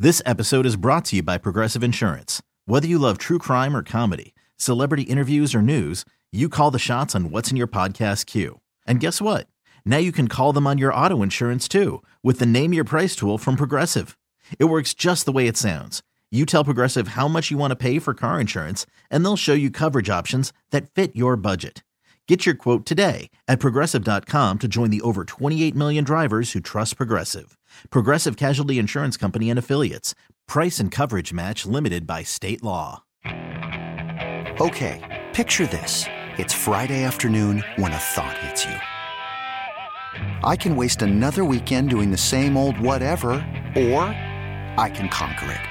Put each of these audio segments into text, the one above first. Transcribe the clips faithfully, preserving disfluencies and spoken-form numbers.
This episode is brought to you by Progressive Insurance. Whether you love true crime or comedy, celebrity interviews or news, you call the shots on what's in your podcast queue. And guess what? Now you can call them on your auto insurance too with the Name Your Price tool from Progressive. It works just the way it sounds. You tell Progressive how much you want to pay for car insurance, and they'll show you coverage options that fit your budget. Get your quote today at Progressive dot com to join the over twenty-eight million drivers who trust Progressive. Progressive Casualty Insurance Company and Affiliates. Price and coverage match limited by state law. Okay, picture this. It's Friday afternoon when a thought hits you. I can waste another weekend doing the same old whatever, or I can conquer it.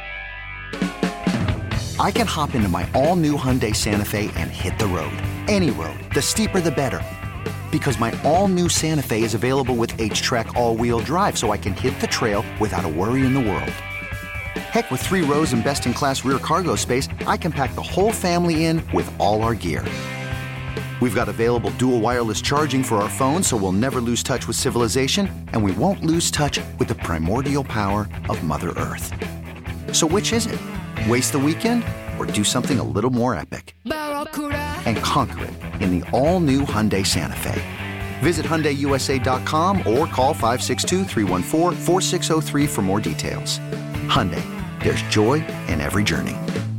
I can hop into my all-new Hyundai Santa Fe and hit the road. Any road. The steeper, the better. Because my all-new Santa Fe is available with H-Track all-wheel drive, so I can hit the trail without a worry in the world. Heck, with three rows and best-in-class rear cargo space, I can pack the whole family in with all our gear. We've got available dual wireless charging for our phones, so we'll never lose touch with civilization, and we won't lose touch with the primordial power of Mother Earth. So which is it? Waste the weekend or do something a little more epic? And conquer it in the all-new Hyundai Santa Fe. Visit Hyundai U S A dot com or call five six two, three one four, four six zero three for more details. Hyundai, there's joy in every journey.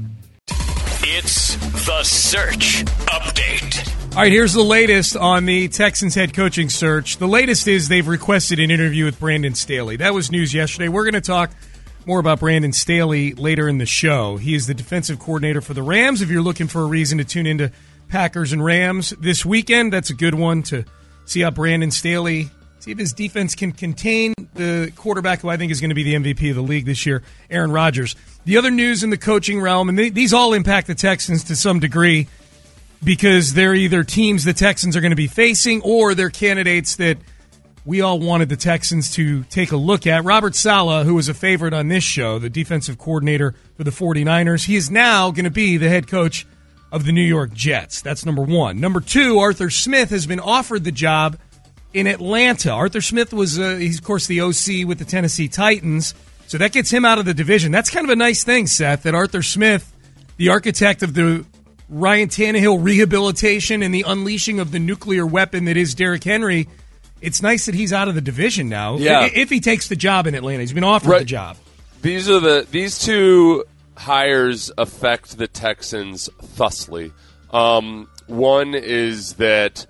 It's The Search Update. All right, here's the latest on the Texans head coaching search. The latest is they've requested an interview with Brandon Staley. That was news yesterday. We're going to talk more about Brandon Staley later in the show. He is the defensive coordinator for the Rams. If you're looking for a reason to tune into Packers and Rams this weekend, that's a good one to see how Brandon Staley, see if his defense can contain the quarterback who I think is going to be the M V P of the league this year, Aaron Rodgers. The other news in the coaching realm, and they, these all impact the Texans to some degree because they're either teams the Texans are going to be facing or they're candidates that we all wanted the Texans to take a look at. Robert Saleh, who was a favorite on this show, the defensive coordinator for the 49ers, he is now going to be the head coach of the New York Jets. That's number one. Number two, Arthur Smith has been offered the job in Atlanta. Arthur Smith was, uh, he's, of course, the O C with the Tennessee Titans, so that gets him out of the division. That's kind of a nice thing, Seth, that Arthur Smith, the architect of the Ryan Tannehill rehabilitation and the unleashing of the nuclear weapon that is Derrick Henry, it's nice that he's out of the division now. Yeah. If he takes the job in Atlanta, he's been offered right. the job. These are the these two hires affect the Texans thusly. Um, one is that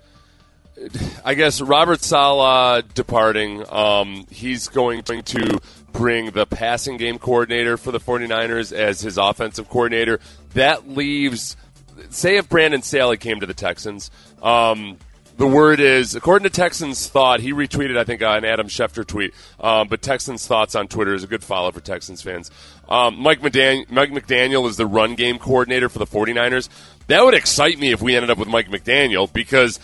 I guess Robert Saleh departing. Um, he's going to bring the passing game coordinator for the 49ers as his offensive coordinator. That leaves, say, if Brandon Staley came to the Texans. Um, The word is, according to Texans Thought, he retweeted, I think, uh, an Adam Schefter tweet, um, but Texans Thoughts on Twitter is a good follow for Texans fans. Um, Mike, McDan- Mike McDaniel is the run game coordinator for the 49ers. That would excite me if we ended up with Mike McDaniel because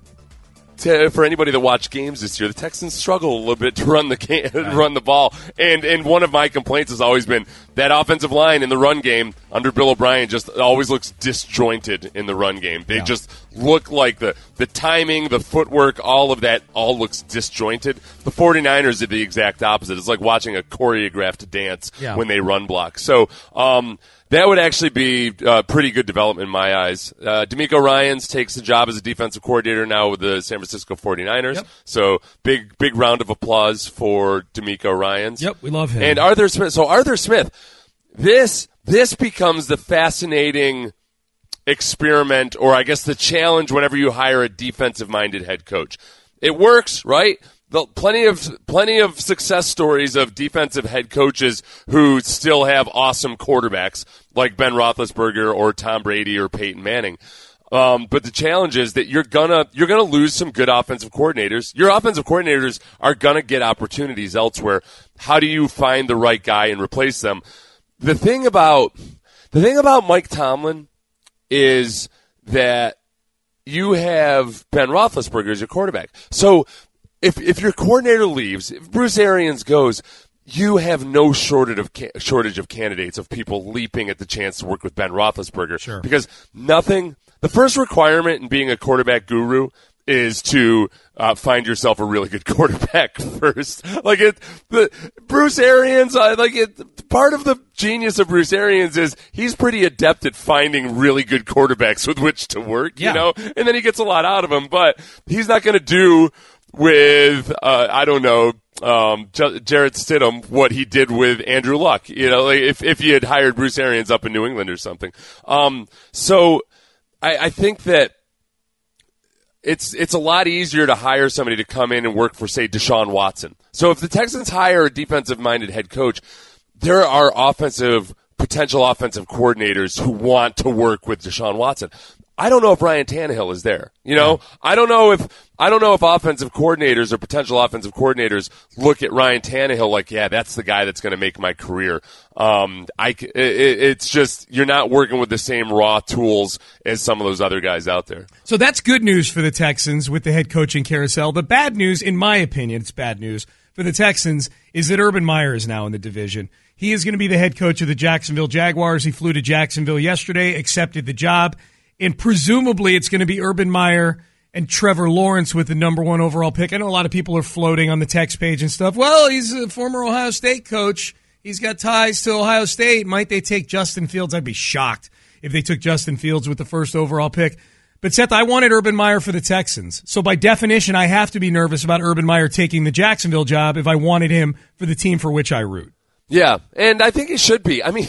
to, for anybody that watched games this year, the Texans struggle a little bit to run the game, right. run the ball. And and one of my complaints has always been that offensive line in the run game under Bill O'Brien just always looks disjointed in the run game. They yeah. just look like the, the timing, the footwork, all of that all looks disjointed. The 49ers are the exact opposite. It's like watching a choreographed dance yeah. when they run block. So um, that would actually be uh, pretty good development in my eyes. Uh, DeMeco Ryans takes the job as a defensive coordinator now with the San Francisco 49ers. Yep. So big big round of applause for DeMeco Ryans. Yep, we love him. And Arthur Smith. So Arthur Smith, this this becomes the fascinating experiment, or I guess the challenge whenever you hire a defensive-minded head coach. It works, right? The, plenty of plenty of success stories of defensive head coaches who still have awesome quarterbacks, like Ben Roethlisberger or Tom Brady or Peyton Manning. Um, but the challenge is that you're gonna you're gonna lose some good offensive coordinators. Your offensive coordinators are gonna get opportunities elsewhere. How do you find the right guy and replace them? The thing about the thing about Mike Tomlin is that you have Ben Roethlisberger as your quarterback. So if if your coordinator leaves, if Bruce Arians goes, you have no shortage of ca- shortage of candidates of people leaping at the chance to work with Ben Roethlisberger. Sure. Because nothing. The first requirement in being a quarterback guru is to uh, find yourself a really good quarterback first. Like it, the Bruce Arians, uh, like it, part of the genius of Bruce Arians is he's pretty adept at finding really good quarterbacks with which to work, yeah. you know, and then he gets a lot out of them, but he's not going to do with, uh, I don't know, um, J- Jarrett Stidham, what he did with Andrew Luck, you know, like if, if he had hired Bruce Arians up in New England or something. Um, so I, I think that It's it's a lot easier to hire somebody to come in and work for, say, Deshaun Watson. So if the Texans hire a defensive-minded head coach, there are offensive, potential offensive coordinators who want to work with Deshaun Watson. I don't know if Ryan Tannehill is there. You know, I don't know if I don't know if offensive coordinators or potential offensive coordinators look at Ryan Tannehill like, yeah, that's the guy that's going to make my career. Um, I it, it's just you're not working with the same raw tools as some of those other guys out there. So that's good news for the Texans with the head coaching carousel. The bad news, in my opinion, it's bad news for the Texans, is that Urban Meyer is now in the division. He is going to be the head coach of the Jacksonville Jaguars. He flew to Jacksonville yesterday, accepted the job. And presumably it's going to be Urban Meyer and Trevor Lawrence with the number one overall pick. I know a lot of people are floating on the text page and stuff. Well, he's a former Ohio State coach. He's got ties to Ohio State. Might they take Justin Fields? I'd be shocked if they took Justin Fields with the first overall pick. But, Seth, I wanted Urban Meyer for the Texans. So, by definition, I have to be nervous about Urban Meyer taking the Jacksonville job if I wanted him for the team for which I root. Yeah, and I think he should be. I mean...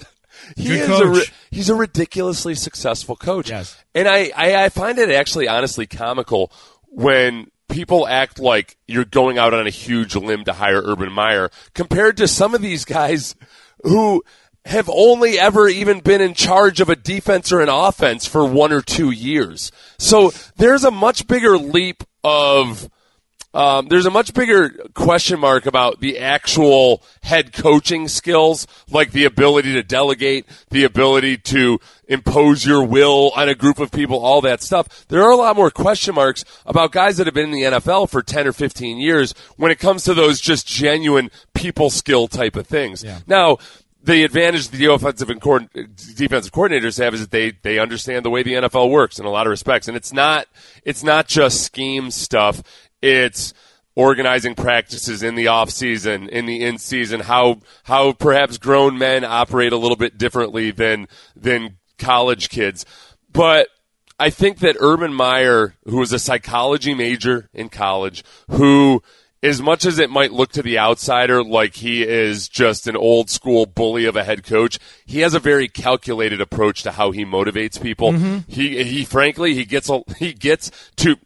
He Good is coach. a he's a ridiculously successful coach. Yes. And I, I, I find it actually honestly comical when people act like you're going out on a huge limb to hire Urban Meyer compared to some of these guys who have only ever even been in charge of a defense or an offense for one or two years. So there's a much bigger leap of Um, there's a much bigger question mark about the actual head coaching skills, like the ability to delegate, the ability to impose your will on a group of people, all that stuff. There are a lot more question marks about guys that have been in the N F L for ten or fifteen years when it comes to those just genuine people skill type of things. Yeah. Now, the advantage the offensive and co- defensive coordinators have is that they, they understand the way the N F L works in a lot of respects. And it's not, it's not just scheme stuff. It's organizing practices in the off season, in the in season, how how perhaps grown men operate a little bit differently than than college kids. But I think that Urban Meyer, who was a psychology major in college, who, as much as it might look to the outsider like he is just an old school bully of a head coach, he has a very calculated approach to how he motivates people. Mm-hmm. He he frankly he gets a, he gets to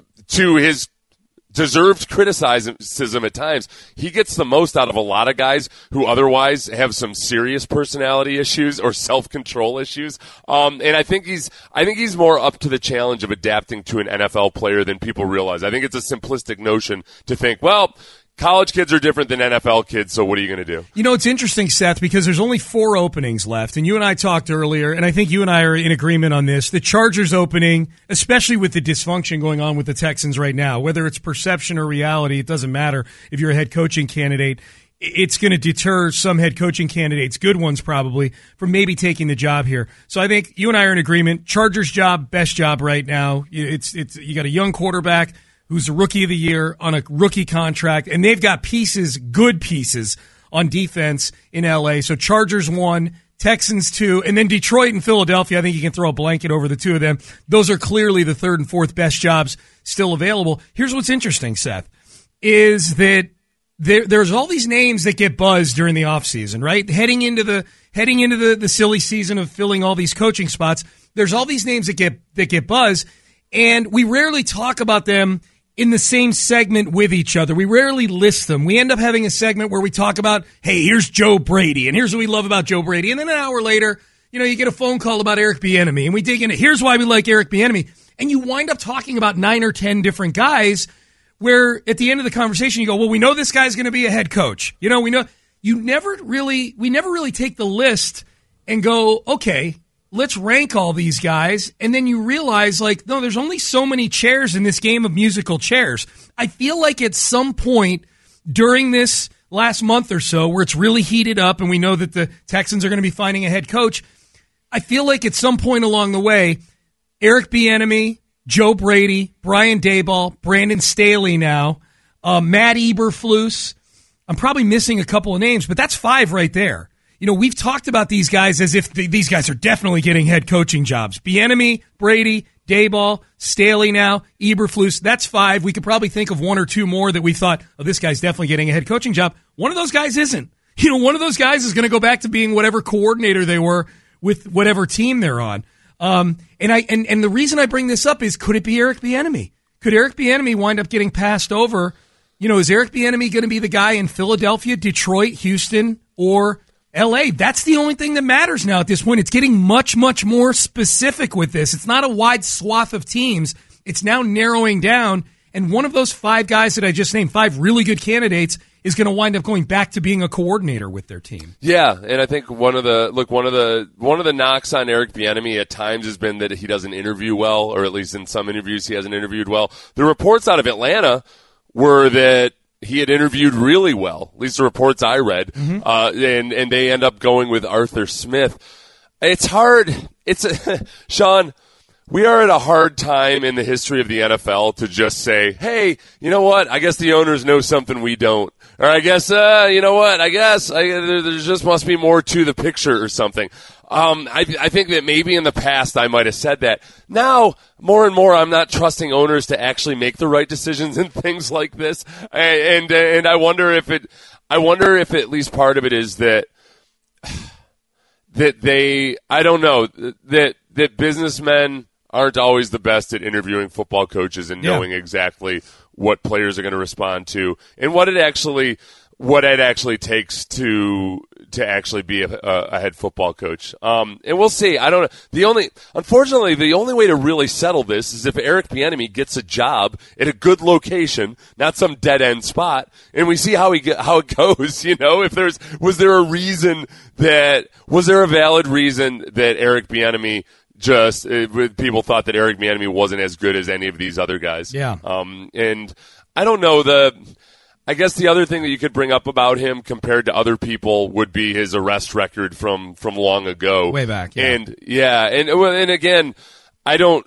to his deserved criticism at times. He gets the most out of a lot of guys who otherwise have some serious personality issues or self-control issues. Um, and I think he's, I think he's more up to the challenge of adapting to an N F L player than people realize. I think it's a simplistic notion to think, well, college kids are different than N F L kids, so what are you going to do? You know, it's interesting, Seth, because there's only four openings left, and you and I talked earlier, and I think you and I are in agreement on this. The Chargers opening, especially with the dysfunction going on with the Texans right now, whether it's perception or reality, it doesn't matter if you're a head coaching candidate. It's going to deter some head coaching candidates, good ones probably, from maybe taking the job here. So I think you and I are in agreement. Chargers job, best job right now. It's it's you got a young quarterback who's the rookie of the year on a rookie contract, and they've got pieces, good pieces, on defense in L A. So Chargers one, Texans two, and then Detroit and Philadelphia. I think you can throw a blanket over the two of them. Those are clearly the third and fourth best jobs still available. Here's what's interesting, Seth, is that there, there's all these names that get buzzed during the offseason, right? Heading into the heading into the, the silly season of filling all these coaching spots, there's all these names that get that get buzzed, and we rarely talk about them in the same segment with each other. We rarely list them. We end up having a segment where we talk about, hey, here's Joe Brady, and here's what we love about Joe Brady. And then an hour later, you know, you get a phone call about Eric Bieniemy, and we dig into, here's why we like Eric Bieniemy. And you wind up talking about nine or ten different guys where at the end of the conversation you go, well, we know this guy's going to be a head coach. You know, we know. You never really, we never really take the list and go, okay, let's rank all these guys, and then you realize, like, no, there's only so many chairs in this game of musical chairs. I feel like at some point during this last month or so where it's really heated up and we know that the Texans are going to be finding a head coach, I feel like at some point along the way, Eric Bieniemy, Joe Brady, Brian Daboll, Brandon Staley now, uh, Matt Eberflus. I'm probably missing a couple of names, but that's five right there. You know, we've talked about these guys as if th- these guys are definitely getting head coaching jobs. Bieniemy, Brady, Daboll, Staley now, Eberflus. That's five. We could probably think of one or two more that we thought, oh, this guy's definitely getting a head coaching job. One of those guys isn't. You know, one of those guys is going to go back to being whatever coordinator they were with whatever team they're on. Um, and I and, and the reason I bring this up is, could it be Eric Bieniemy? Could Eric Bieniemy wind up getting passed over? You know, is Eric Bieniemy going to be the guy in Philadelphia, Detroit, Houston, or L A? That's the only thing that matters now at this point. It's getting much, much more specific with this. It's not a wide swath of teams. It's now narrowing down. And one of those five guys that I just named, five really good candidates, is going to wind up going back to being a coordinator with their team. Yeah, and I think one of the look one of the one of the knocks on Eric Bieniemy at times has been that he doesn't interview well, or at least in some interviews he hasn't interviewed well. The reports out of Atlanta were that he had interviewed really well, at least the reports I read, mm-hmm. uh, and and they end up going with Arthur Smith. It's hard. It's a, Sean. We are at a hard time in the history of the N F L to just say, hey, you know what? I guess the owners know something we don't. Or I guess, uh, you know what? I guess I, there, there just must be more to the picture or something. Um, I, I think that maybe in the past I might have said that. Now, more and more, I'm not trusting owners to actually make the right decisions in things like this. And, and, and I wonder if it, I wonder if at least part of it is that, that they, I don't know, that, that businessmen aren't always the best at interviewing football coaches and knowing yeah. exactly what players are going to respond to and what it actually what it actually takes to to actually be a, a head football coach. Um, and we'll see. I don't know. The only unfortunately the only way to really settle this is if Eric Bieniemy gets a job at a good location, not some dead end spot, and we see how he how it goes. You know, if there's was there a reason that was there a valid reason that Eric Bieniemy Just uh, people thought that Eric Bieniemy wasn't as good as any of these other guys. Yeah. Um, and I don't know the. I guess the other thing that you could bring up about him compared to other people would be his arrest record from, from long ago, way back. Yeah. And yeah, and and again, I don't.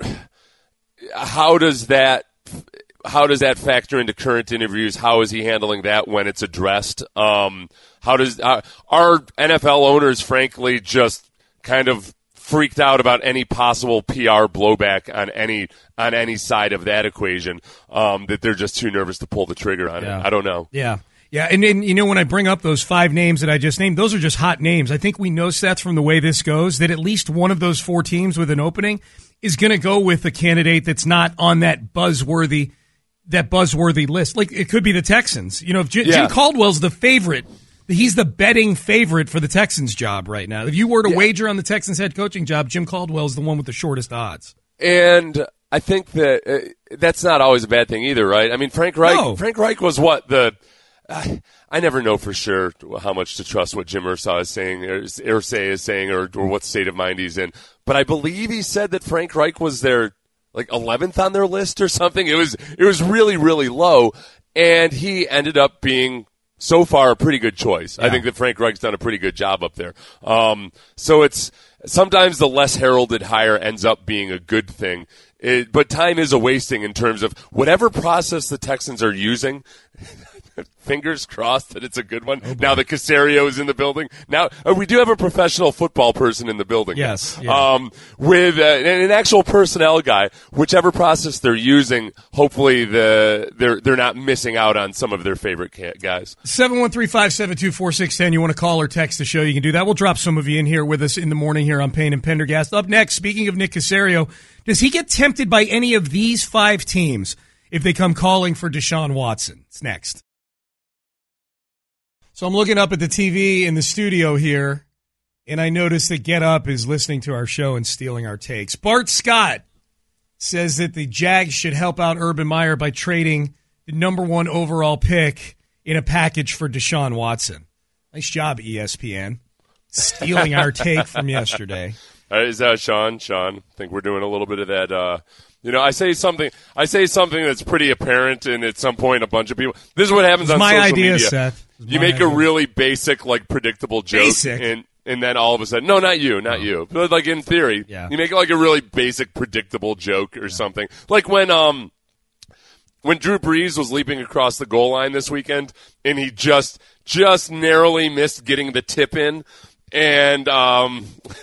How does that? How does that factor into current interviews? How is he handling that when it's addressed? Um, how does uh, are N F L owners, frankly, just kind of freaked out about any possible P R blowback on any on any side of that equation, um, that they're just too nervous to pull the trigger on yeah. it? I don't know. Yeah. Yeah, and, and, you know, when I bring up those five names that I just named, those are just hot names. I think we know, Seth, from the way this goes, that at least one of those four teams with an opening is going to go with a candidate that's not on that buzzworthy that buzzworthy list. Like, it could be the Texans. You know, if J- yeah. Jim Caldwell's the favorite, he's the betting favorite for the Texans job right now. If you were to yeah. wager on the Texans head coaching job, Jim Caldwell's the one with the shortest odds. And I think that uh, that's not always a bad thing either, right? I mean, Frank Reich. No. Frank Reich was what the. Uh, I never know for sure how much to trust what Jim Irsay is saying, or Irsay is saying, or, or what state of mind he's in. But I believe he said that Frank Reich was their like eleventh on their list or something. It was it was really really low, and he ended up being so far a pretty good choice. Yeah. I think that Frank Reich's done a pretty good job up there. Um, so it's sometimes the less heralded hire ends up being a good thing. It, but time is a wasting in terms of whatever process the Texans are using. Fingers crossed that it's a good one. Oh, now that Caserio is in the building. Now uh, we do have a professional football person in the building. Yes. Yeah. Um, with uh, an actual personnel guy. Whichever process they're using, hopefully the they're they're not missing out on some of their favorite guys. seven one three, five seven two, four six one zero. You want to call or text the show, you can do that. We'll drop some of you in here with us in the morning here on Payne and Pendergast. Up next, speaking of Nick Caserio, does he get tempted by any of these five teams if they come calling for Deshaun Watson? It's next. So I'm looking up at the T V in the studio here, and I notice that Get Up is listening to our show and stealing our takes. Bart Scott says that the Jags should help out Urban Meyer by trading the number one overall pick in a package for Deshaun Watson. Nice job, E S P N, stealing our take from yesterday. Uh, is that Sean? Sean, I think we're doing a little bit of that. Uh, you know, I say something. I say something that's pretty apparent, and at some point, a bunch of people. This is what happens it's on my social idea, media. Seth. You make idea. a really basic, like predictable joke, basic. and And then all of a sudden, no, not you, not you. But like in theory, Yeah. you make it like a really basic, predictable joke or something. Like when um when Drew Brees was leaping across the goal line this weekend, and he just just narrowly missed getting the tip in, and um.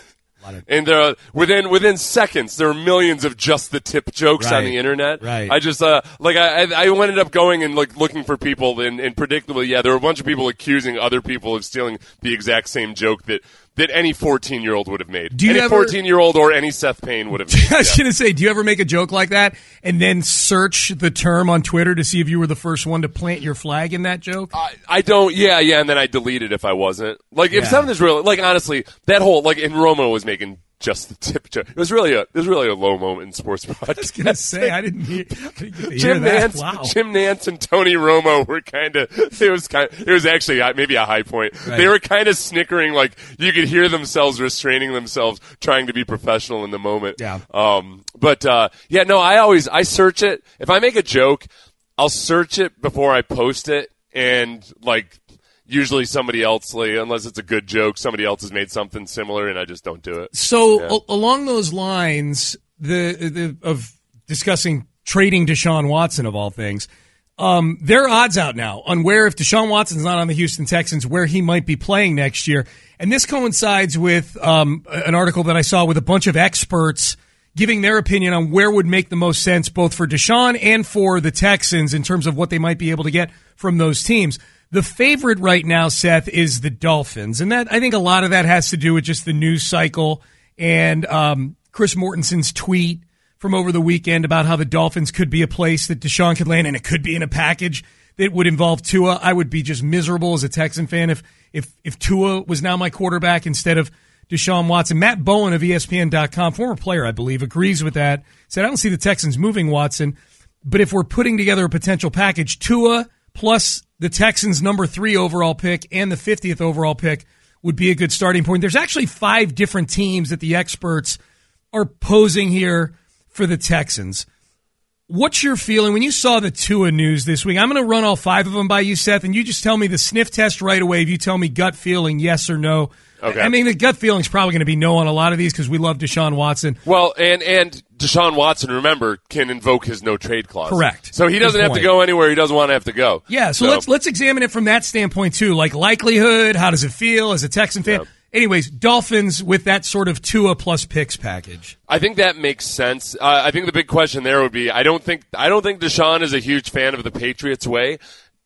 And uh, within within seconds, there were millions of just the tip jokes Right. on the internet. Right. I just uh, like I I I ended up going and like looking for people, and, and predictably, yeah, there were a bunch of people accusing other people of stealing the exact same joke that, that any fourteen year old would have made. Do you any ever- fourteen year old or any Seth Payne would have made. I was yeah. going to say, do you ever make a joke like that and then search the term on Twitter to see if you were the first one to plant your flag in that joke? I, I don't, yeah, yeah, and then I delete it if I wasn't. Like if Yeah. something's really like honestly, that whole like, and Romo was making just the tip joke. It was really a it was really a low moment in sports broadcasting. I was going to say, I didn't hear, I didn't get to hear Jim that. Nance, Wow. Jim Nance, and Tony Romo were kind of. It was kind. It was actually uh, maybe a high point. Right. They were kind of snickering, like you could hear themselves restraining themselves, trying to be professional in the moment. Yeah. Um. But uh, yeah, no. I always I search it. If I make a joke, I'll search it before I post it, and like. Usually somebody else, like, unless it's a good joke, somebody else has made something similar, and I just don't do it. So Yeah. a- along those lines, the, the of discussing trading Deshaun Watson of all things, um, there are odds out now on where if Deshaun Watson's not on the Houston Texans, where he might be playing next year, and this coincides with um, an article that I saw with a bunch of experts giving their opinion on where would make the most sense, both for Deshaun and for the Texans, in terms of what they might be able to get from those teams. The favorite right now, Seth, is the Dolphins. And that I think a lot of that has to do with just the news cycle and um, Chris Mortensen's tweet from over the weekend about how the Dolphins could be a place that Deshaun could land, and it could be in a package that would involve Tua. I would be just miserable as a Texan fan if if, if Tua was now my quarterback instead of Deshaun Watson. Matt Bowen of E S P N dot com, former player, I believe, agrees with that. Said, I don't see the Texans moving Watson, but if we're putting together a potential package, Tua plus the Texans' number three overall pick and the fiftieth overall pick would be a good starting point. There's actually five different teams that the experts are posing here for the Texans. What's your feeling when you saw the Tua news this week? I'm going to run all five of them by you, Seth, and you just tell me the sniff test right away. If you tell me gut feeling, yes or no. Okay. I mean, the gut feeling is probably going to be no on a lot of these because we love Deshaun Watson. Well, and and Deshaun Watson, remember, can invoke his no trade clause. Correct. So he doesn't Good have to point. go anywhere he doesn't want to have to go. Yeah, so, let's let's examine it from that standpoint too, like likelihood. How does it feel as a Texan fan? Yeah. Anyways, Dolphins with that sort of Tua plus picks package. I think that makes sense. Uh, I think the big question there would be: I don't think I don't think Deshaun is a huge fan of the Patriots way,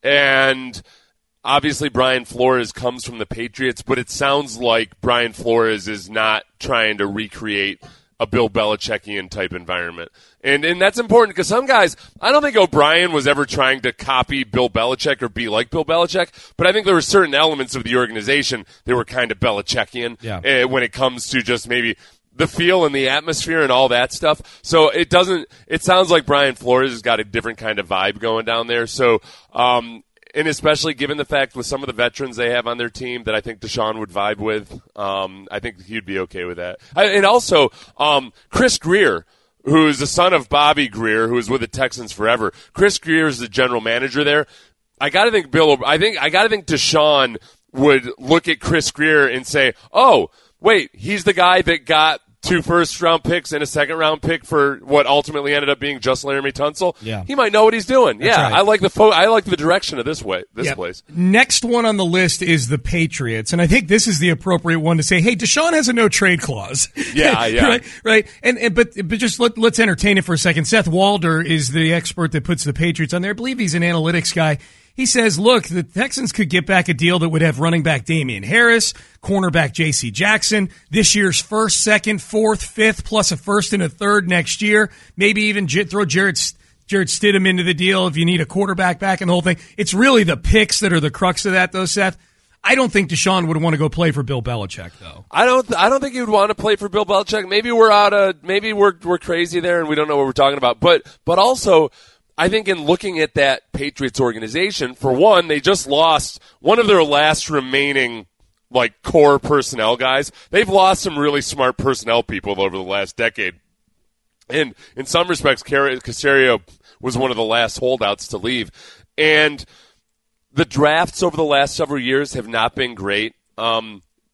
and obviously Brian Flores comes from the Patriots, but it sounds like Brian Flores is not trying to recreate a Bill Belichickian type environment. And and that's important because some guys, I don't think O'Brien was ever trying to copy Bill Belichick or be like Bill Belichick, but I think there were certain elements of the organization that were kind of Belichickian Yeah. uh, when it comes to just maybe the feel and the atmosphere and all that stuff. So it doesn't, it sounds like Brian Flores has got a different kind of vibe going down there. So, um, and especially given the fact with some of the veterans they have on their team that I think Deshaun would vibe with, um, I think he'd be okay with that. I, and also, um, Chris Greer, who is the son of Bobby Greer, who was with the Texans forever. Chris Greer is the general manager there. I got to think Bill. I think I got to think Deshaun would look at Chris Greer and say, "Oh, wait, he's the guy that got two first-round picks and a second-round pick for what ultimately ended up being just Laramie Tunsil. Yeah. He might know what he's doing. That's yeah, right. I like the fo- I like the direction of this way. This Yep. place. Next one on the list is the Patriots, and I think this is the appropriate one to say, "Hey, Deshaun has a no trade clause." Yeah, yeah. right, right. And, and but but just let, let's entertain it for a second. Seth Walder is the expert that puts the Patriots on there. I believe he's an analytics guy. He says, look, the Texans could get back a deal that would have running back Damian Harris, cornerback J C Jackson, this year's first, second, fourth, fifth, plus a first and a third next year. Maybe even j- throw Jared Jared Stidham into the deal if you need a quarterback back and the whole thing. It's really the picks that are the crux of that, though, Seth. I don't think Deshaun would want to go play for Bill Belichick, though. I don't. Th- I don't think he would want to play for Bill Belichick. Maybe we're out of. Maybe we're we're crazy there, and we don't know what we're talking about. But but also, I think in looking at that Patriots organization, for one, they just lost one of their last remaining like core personnel guys. They've lost some really smart personnel people over the last decade. And in some respects, Caserio was one of the last holdouts to leave. And the drafts over the last several years have not been great. Um,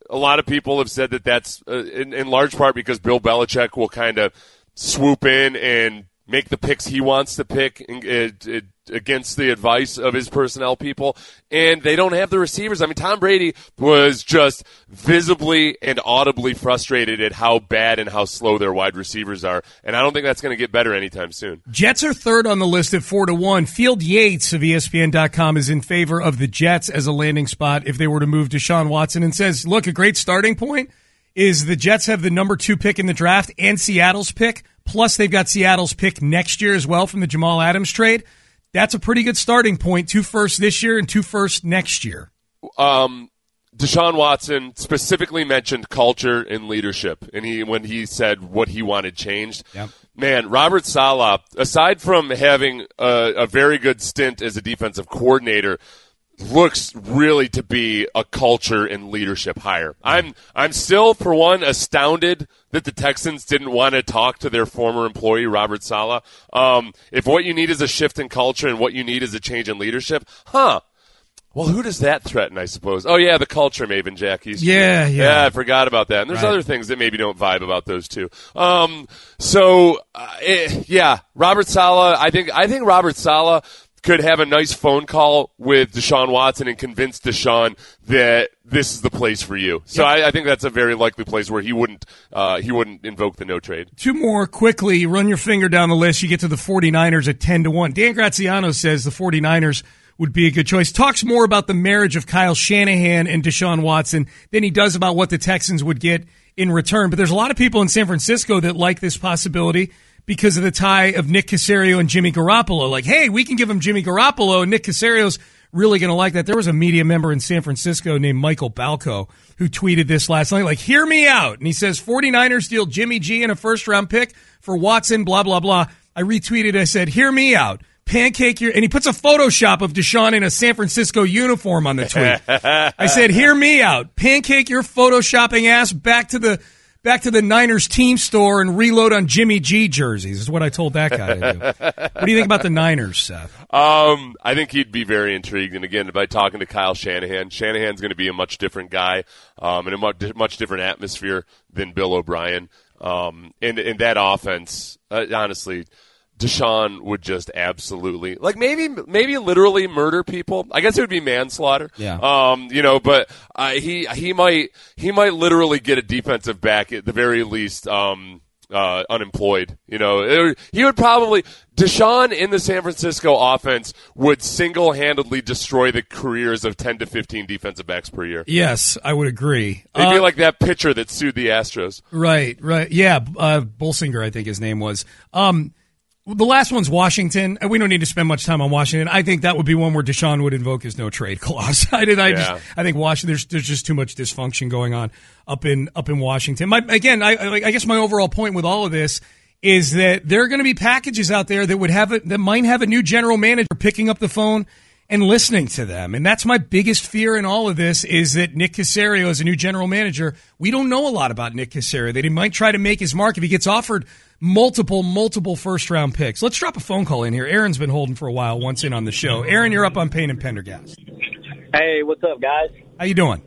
a lot of people have said that that's uh, in, in large part because Bill Belichick will kind of swoop in and make the picks he wants to pick in, it, it, against the advice of his personnel people, and they don't have the receivers. I mean, Tom Brady was just visibly and audibly frustrated at how bad and how slow their wide receivers are, and I don't think that's going to get better anytime soon. Jets are third on the list at four to one. Field Yates of E S P N dot com is in favor of the Jets as a landing spot if they were to move Deshaun Watson, and says, look, a great starting point is the Jets have the number two pick in the draft and Seattle's pick, plus they've got Seattle's pick next year as well from the Jamal Adams trade. That's a pretty good starting point, two firsts this year and two firsts next year. Um, Deshaun Watson specifically mentioned culture and leadership, and he when he said what he wanted changed. Yep. Man, Robert Saleh, aside from having a, a very good stint as a defensive coordinator, looks really to be a culture and leadership hire. I'm I'm still, for one, astounded that the Texans didn't want to talk to their former employee, Robert Saleh. Um, if what you need is a shift in culture and what you need is a change in leadership, huh? Well, who does that threaten, I suppose? Oh, yeah, the culture maven, Jack Easterby. Yeah, yeah. Yeah, I forgot about that. And there's right. other things that maybe don't vibe about those two. Um, so, uh, it, yeah, Robert Saleh, I think, I think Robert Saleh could have a nice phone call with Deshaun Watson and convince Deshaun that this is the place for you. So yep. I, I think that's a very likely place where he wouldn't uh, he wouldn't invoke the no trade. Two more quickly. Run your finger down the list. You get to the 49ers at ten to one. Dan Graziano says the 49ers would be a good choice. Talks more about the marriage of Kyle Shanahan and Deshaun Watson than he does about what the Texans would get in return. But there's a lot of people in San Francisco that like this possibility because of the tie of Nick Caserio and Jimmy Garoppolo. Like, hey, we can give him Jimmy Garoppolo, and Nick Caserio's really going to like that. There was a media member in San Francisco named Michael Balco who tweeted this last night, like, hear me out. And he says, 49ers deal Jimmy G and a first-round pick for Watson, blah, blah, blah. I retweeted, I said, hear me out. Pancake your, and he puts a Photoshop of Deshaun in a San Francisco uniform on the tweet. I said, hear me out. Pancake your Photoshopping ass back to the back to the Niners team store and reload on Jimmy G jerseys, is what I told that guy to do. What do you think about the Niners, Seth? Um, I think he'd be very intrigued. And again, by talking to Kyle Shanahan, Shanahan's going to be a much different guy um, in a much, much different atmosphere than Bill O'Brien. Um, and, and that offense, uh, honestly, Deshaun would just absolutely, like, maybe maybe literally murder people. I guess it would be manslaughter. Yeah. Um, you know, but uh, he he might he might literally get a defensive back at the very least, um, uh, unemployed. You know, it, he would probably Deshaun in the San Francisco offense would single-handedly destroy the careers of ten to fifteen defensive backs per year. Yes, I would agree. It'd uh, be like that pitcher that sued the Astros. Right, right. Yeah, uh, Bolsinger, I think his name was. Um, The last one's Washington. We don't need to spend much time on Washington. I think that would be one where Deshaun would invoke his no trade clause. I did. I yeah. just. I think Washington. There's there's just too much dysfunction going on up in up in Washington. My, again, I I guess my overall point with all of this is that there are going to be packages out there that would have it that might have a new general manager picking up the phone and listening to them. And that's my biggest fear in all of this is that Nick Caserio is a new general manager. We don't know a lot about Nick Caserio. That he might try to make his mark if he gets offered multiple, multiple first-round picks. Let's drop a phone call in here. Aaron's been holding for a while once in on the show. Aaron, you're up on Payne and Pendergast. Hey, what's up, guys? How you doing?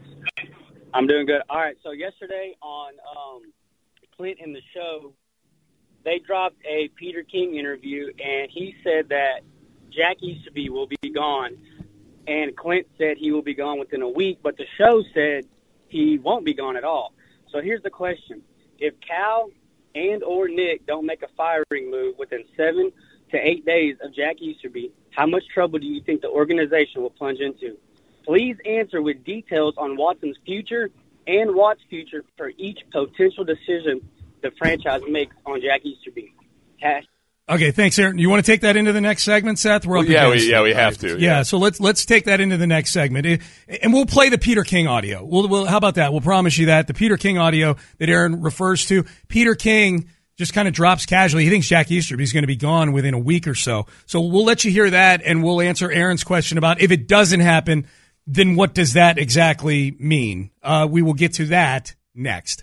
I'm doing good. All right, so yesterday on um, Clint in the show, they dropped a Peter King interview, and he said that Jack Easterby will be gone, and Clint said he will be gone within a week, but the show said he won't be gone at all. So here's the question. If Cal and or Nick don't make a firing move within seven to eight days of Jack Easterby, how much trouble do you think the organization will plunge into? Please answer with details on Watson's future and Watt's future for each potential decision the franchise makes on Jack Easterby. Cash. Okay, thanks, Aaron. You want to take that into the next segment, Seth? We're up well, yeah, against we, yeah, we have to. Yeah. yeah, so let's let's take that into the next segment, and we'll play the Peter King audio. We'll, we'll how about that? We'll promise you that the Peter King audio that Aaron refers to. Peter King just kind of drops casually. He thinks Jack Easterby's going to be gone within a week or so. So we'll let you hear that, and we'll answer Aaron's question about if it doesn't happen, then what does that exactly mean? Uh, we will get to that next.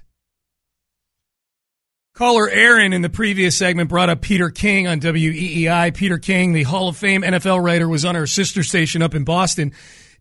Caller Aaron in the previous segment brought up Peter King on W E E I. Peter King, the Hall of Fame N F L writer, was on our sister station up in Boston.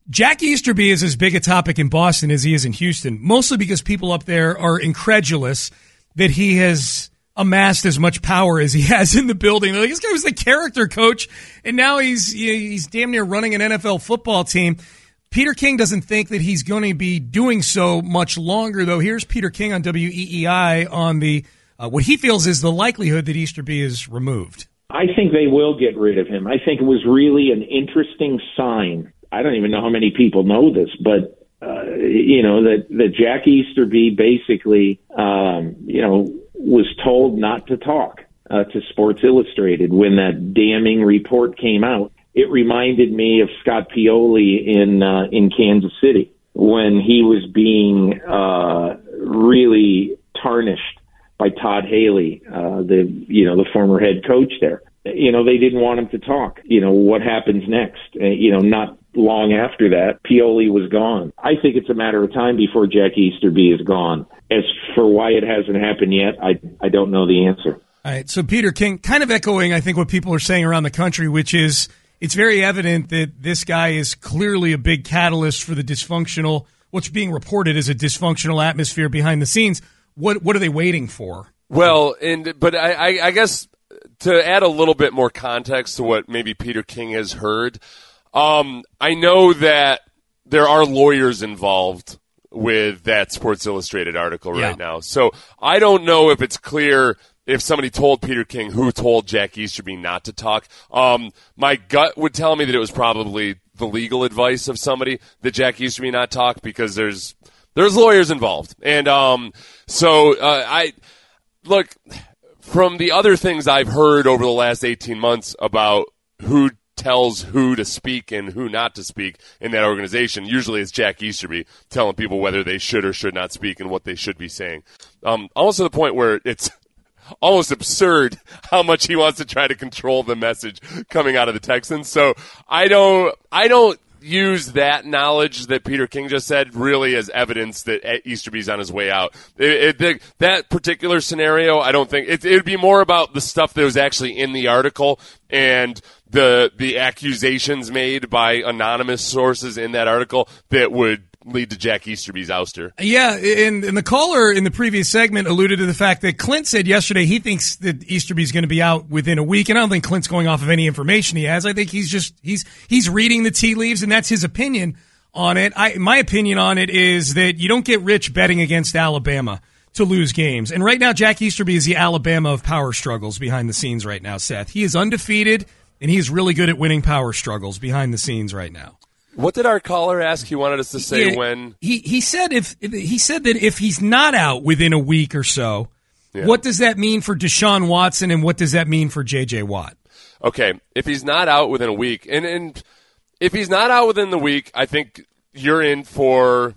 Jack Easterby is as big a topic in Boston as he is in Houston, mostly because people up there are incredulous that he has amassed as much power as he has in the building. Like, this guy was the character coach, and now he's he's damn near running an N F L football team. Peter King doesn't think that he's going to be doing so much longer, though. Here's Peter King on W E E I on the uh, what he feels is the likelihood that Easterby is removed. I think they will get rid of him. I think it was really an interesting sign. I don't even know how many people know this, but, uh, you know, that, that Jack Easterby basically, um, you know, was told not to talk uh, to Sports Illustrated when that damning report came out. It reminded me of Scott Pioli in uh, in Kansas City when he was being uh, really tarnished by Todd Haley, uh, the you know the former head coach there. You know, they didn't want him to talk. You know, what happens next? Uh, you know, not long after that, Pioli was gone. I think it's a matter of time before Jack Easterby is gone. As for why it hasn't happened yet, I I don't know the answer. All right, so Peter King, kind of echoing, I think, what people are saying around the country, which is it's very evident that this guy is clearly a big catalyst for the dysfunctional, what's being reported as a dysfunctional atmosphere behind the scenes. What what are they waiting for? Well, and but I, I, I guess to add a little bit more context to what maybe Peter King has heard, um, I know that there are lawyers involved with that Sports Illustrated article yeah. right now. So I don't know if it's clear if somebody told Peter King who told Jack Easterby not to talk. Um, my gut would tell me that it was probably the legal advice of somebody that Jack Easterby not talk because there's there's lawyers involved. And um, so uh, I look, from the other things I've heard over the last eighteen months about who tells who to speak and who not to speak in that organization, usually it's Jack Easterby telling people whether they should or should not speak and what they should be saying. Um, almost to the point where it's almost absurd how much he wants to try to control the message coming out of the Texans. So I don't, I don't use that knowledge that Peter King just said really as evidence that Easterby's on his way out. It, it, that particular scenario, I don't think it would be more about the stuff that was actually in the article and the the accusations made by anonymous sources in that article that would lead to Jack Easterby's ouster. Yeah, and, and the caller in the previous segment alluded to the fact that Clint said yesterday he thinks that Easterby's going to be out within a week, and I don't think Clint's going off of any information he has. I think he's just he's he's reading the tea leaves, and that's his opinion on it. I my opinion on it is that you don't get rich betting against Alabama to lose games. And right now, Jack Easterby is the Alabama of power struggles behind the scenes right now, Seth. He is undefeated, and he's really good at winning power struggles behind the scenes right now. What did our caller ask? He wanted us to say yeah, when he he said if he said that if he's not out within a week or so, yeah. What does that mean for Deshaun Watson and what does that mean for J J Watt? Okay, if he's not out within a week, and and if he's not out within the week, I think you're in for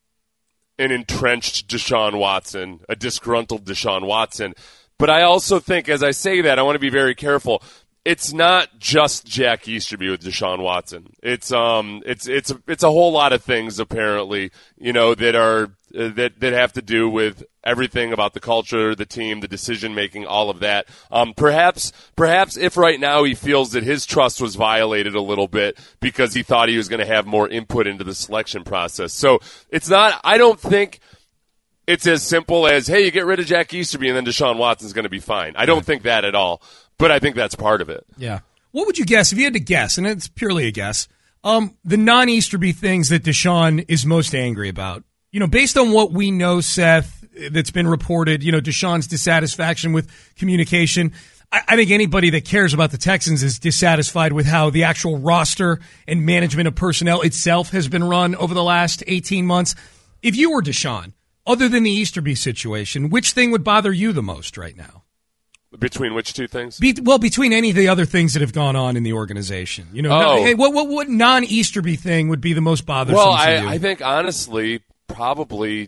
an entrenched Deshaun Watson, a disgruntled Deshaun Watson. But I also think, as I say that, I want to be very careful. It's not just Jack Easterby with Deshaun Watson. It's um, it's it's a, it's a whole lot of things apparently, you know, that are uh, that that have to do with everything about the culture, the team, the decision making, all of that. Um, perhaps perhaps if right now he feels that his trust was violated a little bit because he thought he was going to have more input into the selection process. So it's not. I don't think it's as simple as, hey, you get rid of Jack Easterby and then Deshaun Watson's going to be fine. I don't think that at all. But I think that's part of it. Yeah. What would you guess, if you had to guess, and it's purely a guess, um, the non-Easterby things that Deshaun is most angry about? You know, based on what we know, Seth, that's been reported, you know, Deshaun's dissatisfaction with communication. I, I think anybody that cares about the Texans is dissatisfied with how the actual roster and management of personnel itself has been run over the last eighteen months. If you were Deshaun, other than the Easterby situation, which thing would bother you the most right now? Between which two things? Be, well, between any of the other things that have gone on in the organization. You know, oh. no, what, what what non-Easterby thing would be the most bothersome well, to I, you? I think, honestly, probably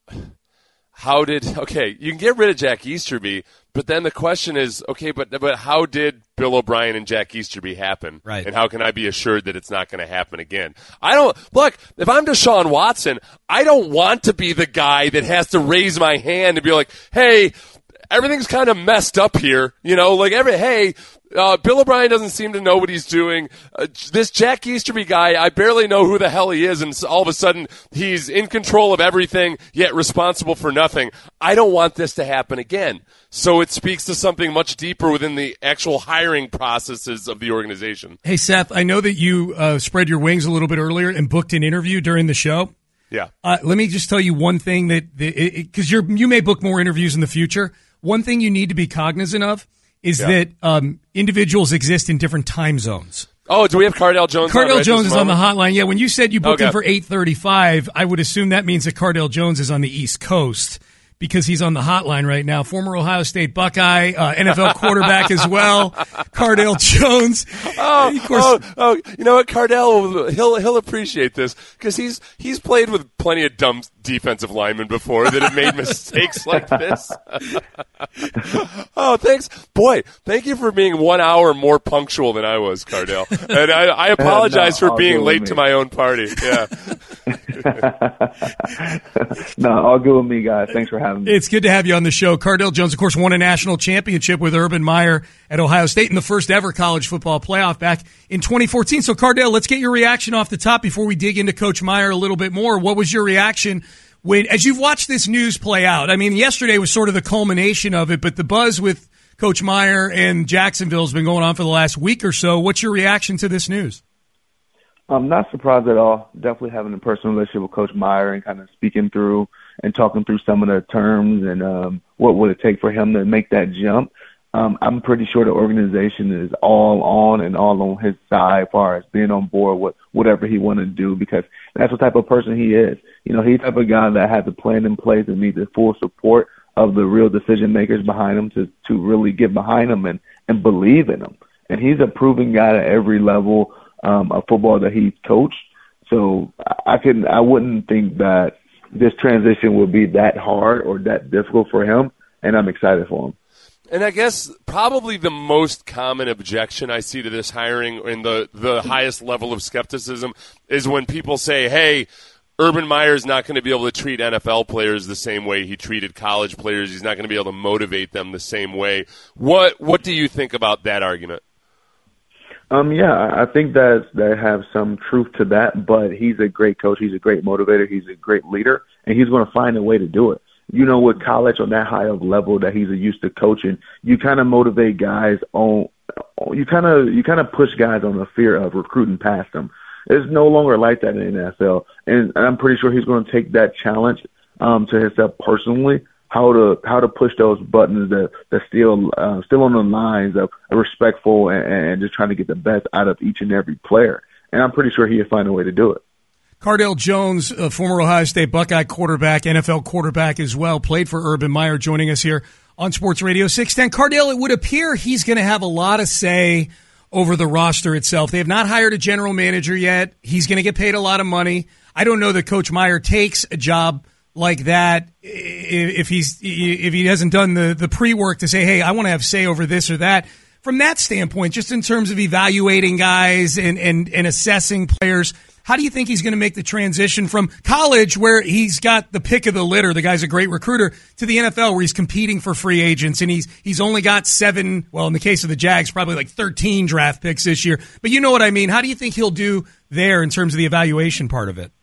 how did – okay, you can get rid of Jack Easterby, but then the question is, okay, but but how did Bill O'Brien and Jack Easterby happen? Right. And how can I be assured that it's not going to happen again? I don't – look, if I'm Deshaun Watson, I don't want to be the guy that has to raise my hand and be like, hey – everything's kind of messed up here, you know, like every, hey, Uh, Bill O'Brien doesn't seem to know what he's doing. Uh, this Jack Easterby guy, I barely know who the hell he is, and all of a sudden he's in control of everything, yet responsible for nothing. I don't want this to happen again. So it speaks to something much deeper within the actual hiring processes of the organization. Hey, Seth, I know that you uh, spread your wings a little bit earlier and booked an interview during the show. Yeah. Uh, let me just tell you one thing that, because you're you may book more interviews in the future. One thing you need to be cognizant of is yeah. that um, individuals exist in different time zones. Oh, do we have Cardale Jones? Cardale on right Jones is moment? on the hotline. Yeah, when you said you booked okay. him for eight thirty-five, I would assume that means that Cardale Jones is on the East Coast because he's on the hotline right now. Former Ohio State Buckeye, uh, N F L quarterback as well, Cardale Jones. Oh, of course, oh, oh, you know what, Cardale, he'll he'll appreciate this because he's he's played with plenty of dumb defensive linemen before that have made mistakes like this. Oh, thanks, boy! Thank you for being one hour more punctual than I was, Cardale, and I, I apologize no, for being late to my own party. Yeah. No, all good with me, guys. Thanks for having me. It's good to have you on the show. Cardale Jones, of course, won a national championship with Urban Meyer at Ohio State in the first ever college football playoff back in twenty fourteen. So, Cardale, let's get your reaction off the top before we dig into Coach Meyer a little bit more. What was your reaction when, as you've watched this news play out? I mean, yesterday was sort of the culmination of it, but the buzz with Coach Meyer and Jacksonville has been going on for the last week or so. What's your reaction to this news? I'm not surprised at all. Definitely having a personal relationship with Coach Meyer and kind of speaking through and talking through some of the terms and um, what would it take for him to make that jump. Um, I'm pretty sure the organization is all on and all on his side as far as being on board with whatever he want to do because that's the type of person he is. You know, he's the type of guy that has a plan in place and needs the full support of the real decision makers behind him to, to really get behind him and, and believe in him. And he's a proven guy at every level Um, of football that he's coached. So I can I wouldn't think that this transition would be that hard or that difficult for him, and I'm excited for him. And I guess probably the most common objection I see to this hiring and the, the highest level of skepticism is when people say, hey, Urban Meyer is not going to be able to treat N F L players the same way he treated college players. He's not going to be able to motivate them the same way. What What do you think about that argument? Um, yeah, I think that that have some truth to that, but he's a great coach. He's a great motivator. He's a great leader, and he's going to find a way to do it. You know, with college on that high of level that he's used to coaching, you kind of motivate guys on, you kind of you kind of push guys on the fear of recruiting past them. It's no longer like that in the N F L, and I'm pretty sure he's going to take that challenge um, to himself personally. How to how to push those buttons that that still uh, still on the lines of respectful and, and just trying to get the best out of each and every player. And I'm pretty sure he'll find a way to do it. Cardale Jones, a former Ohio State Buckeye quarterback, N F L quarterback as well, played for Urban Meyer, joining us here on Sports Radio six ten. Cardale, it would appear he's going to have a lot of say over the roster itself. They have not hired a general manager yet. He's going to get paid a lot of money. I don't know that Coach Meyer takes a job like that if he's if he hasn't done the the pre-work to say, hey, I want to have say over this or that. From that standpoint, just in terms of evaluating guys and and, and assessing players, how do you think he's going to make the transition from college, where he's got the pick of the litter, the guy's a great recruiter, to the N F L, where he's competing for free agents, and he's he's only got seven, well, in the case of the Jags, probably like thirteen draft picks this year. But you know what I mean. How do you think he'll do there in terms of the evaluation part of it?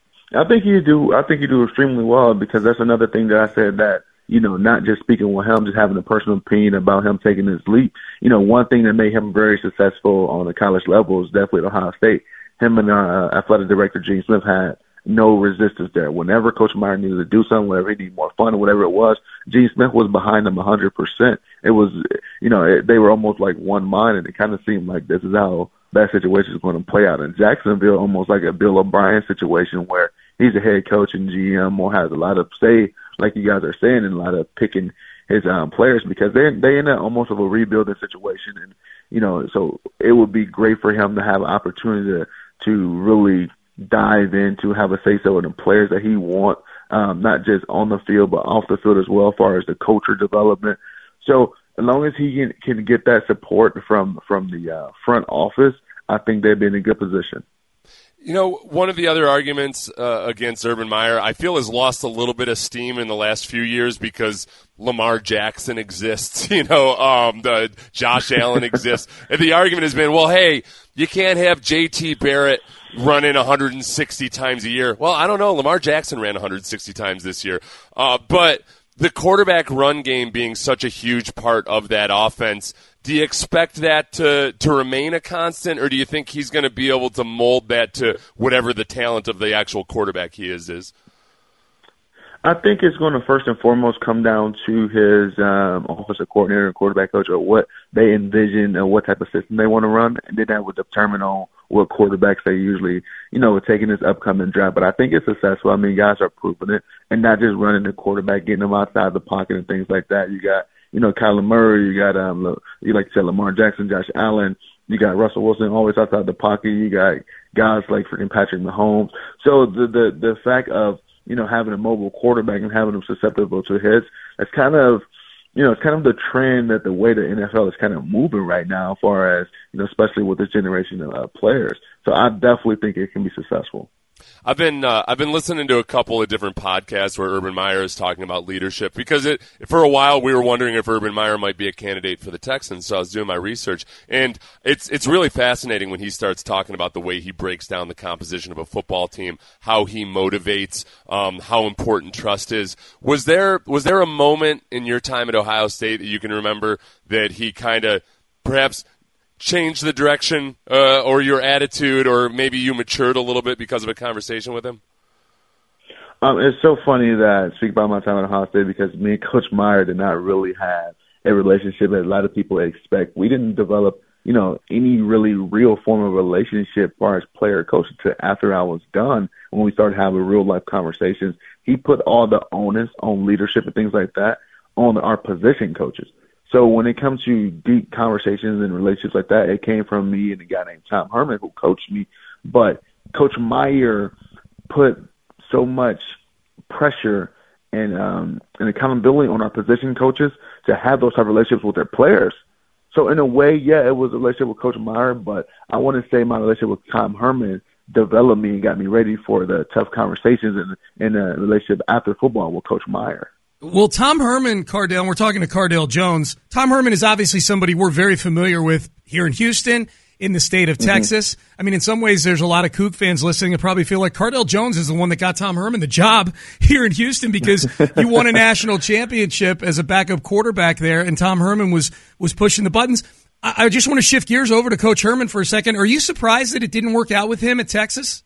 I think you do. I think you do extremely well because that's another thing that I said that, you know, not just speaking with him, just having a personal opinion about him taking this leap. You know, one thing that made him very successful on the college level is definitely at Ohio State. Him and our uh, athletic director, Gene Smith, had no resistance there. Whenever Coach Meyer needed to do something, whenever he needed more fun or whatever it was, Gene Smith was behind him one hundred percent. It was, you know, it, they were almost like one mind, and it kind of seemed like this is how that situation is going to play out in Jacksonville, almost like a Bill O'Brien situation where he's a head coach and G M or has a lot of say, like you guys are saying, and a lot of picking his um, players because they're they in a, almost of a rebuilding situation, and you know, so it would be great for him to have an opportunity to to really dive in, to have a say so in the players that he wants, um, not just on the field but off the field as well, as far as the culture development. So as long as he can, can get that support from from the uh, front office, I think they'd be in a good position. You know, one of the other arguments uh, against Urban Meyer, I feel, has lost a little bit of steam in the last few years because Lamar Jackson exists. You know, um, the Josh Allen exists. And the argument has been, well, hey, you can't have J T Barrett running one hundred sixty times a year. Well, I don't know. Lamar Jackson ran one hundred sixty times this year. Uh, but the quarterback run game being such a huge part of that offense, do you expect that to, to remain a constant, or do you think he's going to be able to mold that to whatever the talent of the actual quarterback he is is? I think it's going to first and foremost come down to his um, offensive coordinator and quarterback coach, or what they envision and what type of system they want to run, and then that would determine on what quarterbacks they usually, you know, taking this upcoming draft. But I think it's successful. I mean, guys are proving it, and not just running the quarterback, getting them outside the pocket and things like that. You got, you know, Kyler Murray, you got, um, you like to say Lamar Jackson, Josh Allen, you got Russell Wilson always outside the pocket. You got guys like freaking Patrick Mahomes. So the the the fact of, you know, having a mobile quarterback and having them susceptible to hits, that's kind of, you know, it's kind of the trend that the way the N F L is kind of moving right now, as far as, you know, especially with this generation of uh, players. So I definitely think it can be successful. I've been uh, I've been listening to a couple of different podcasts where Urban Meyer is talking about leadership, because it for a while we were wondering if Urban Meyer might be a candidate for the Texans. So I was doing my research, and it's it's really fascinating when he starts talking about the way he breaks down the composition of a football team, how he motivates, um, how important trust is. Was there was there a moment in your time at Ohio State that you can remember that he kind of perhaps change the direction uh, or your attitude, or maybe you matured a little bit because of a conversation with him? Um, it's so funny that I speak about my time at Ohio State, because me and Coach Meyer did not really have a relationship that a lot of people expect. We didn't develop, you know, any really real form of relationship as far as player coach until after I was done, when we started having real life conversations. He put all the onus on leadership and things like that on our position coaches. So when it comes to deep conversations and relationships like that, it came from me and a guy named Tom Herman, who coached me. But Coach Meyer put so much pressure and um, and accountability on our position coaches to have those type of relationships with their players. So in a way, yeah, it was a relationship with Coach Meyer, but I want to say my relationship with Tom Herman developed me and got me ready for the tough conversations and in a relationship after football with Coach Meyer. Well, Tom Herman, Cardale, and we're talking to Cardale Jones. Tom Herman is obviously somebody we're very familiar with here in Houston, in the state of mm-hmm. Texas. I mean, in some ways, there's a lot of Coug fans listening that probably feel like Cardale Jones is the one that got Tom Herman the job here in Houston, because you won a national championship as a backup quarterback there, and Tom Herman was was pushing the buttons. I, I just want to shift gears over to Coach Herman for a second. Are you surprised that it didn't work out with him at Texas?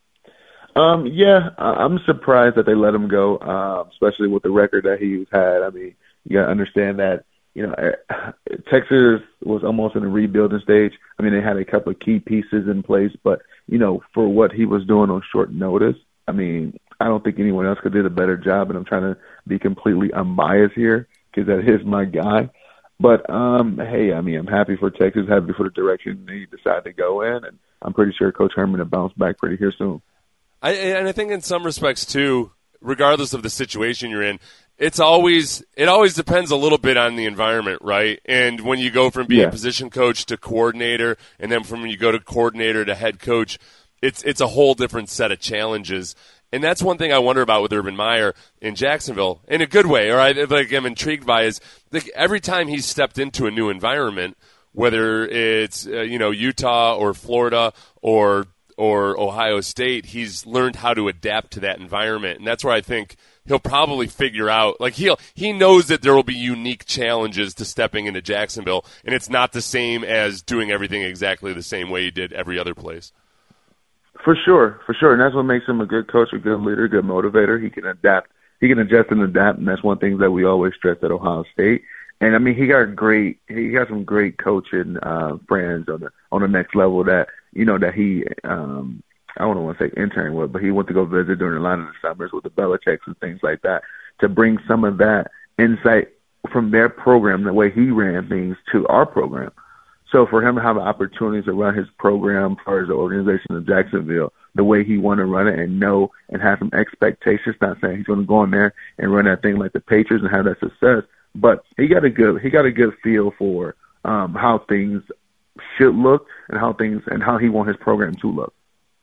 Um, yeah, I'm surprised that they let him go, uh, especially with the record that he's had. I mean, you got to understand that, you know, Texas was almost in a rebuilding stage. I mean, they had a couple of key pieces in place, but, you know, for what he was doing on short notice, I mean, I don't think anyone else could do a better job, and I'm trying to be completely unbiased here because that is my guy. But, um, hey, I mean, I'm happy for Texas, happy for the direction they decided to go in, and I'm pretty sure Coach Herman will bounce back pretty here soon. I, and I think in some respects, too, regardless of the situation you're in, it's always it always depends a little bit on the environment, right? And when you go from being yeah. a position coach to coordinator, and then from when you go to coordinator to head coach, it's it's a whole different set of challenges. And that's one thing I wonder about with Urban Meyer in Jacksonville, in a good way, or I, like I'm intrigued by, is like every time he's stepped into a new environment, whether it's uh, you know Utah or Florida or or Ohio State, he's learned how to adapt to that environment. And that's where I think he'll probably figure out, like he'll, he knows that there will be unique challenges to stepping into Jacksonville, and it's not the same as doing everything exactly the same way he did every other place. For sure, for sure. And that's what makes him a good coach, a good leader, a good motivator. He can adapt, he can adjust and adapt, and that's one thing that we always stress at Ohio State. And I mean, he got great, he got some great coaching uh, friends on the on the next level that, you know, that he, um, I don't want to say intern with, but he went to go visit during the line of the summers with the Belichicks and things like that, to bring some of that insight from their program, the way he ran things, to our program. So for him to have an opportunity to run his program as far as the organization of Jacksonville, the way he want to run it, and know and have some expectations, not saying he's going to go in there and run that thing like the Patriots and have that success, but he got a good, he got a good feel for um, how things should look and how things and how he wants his program to look.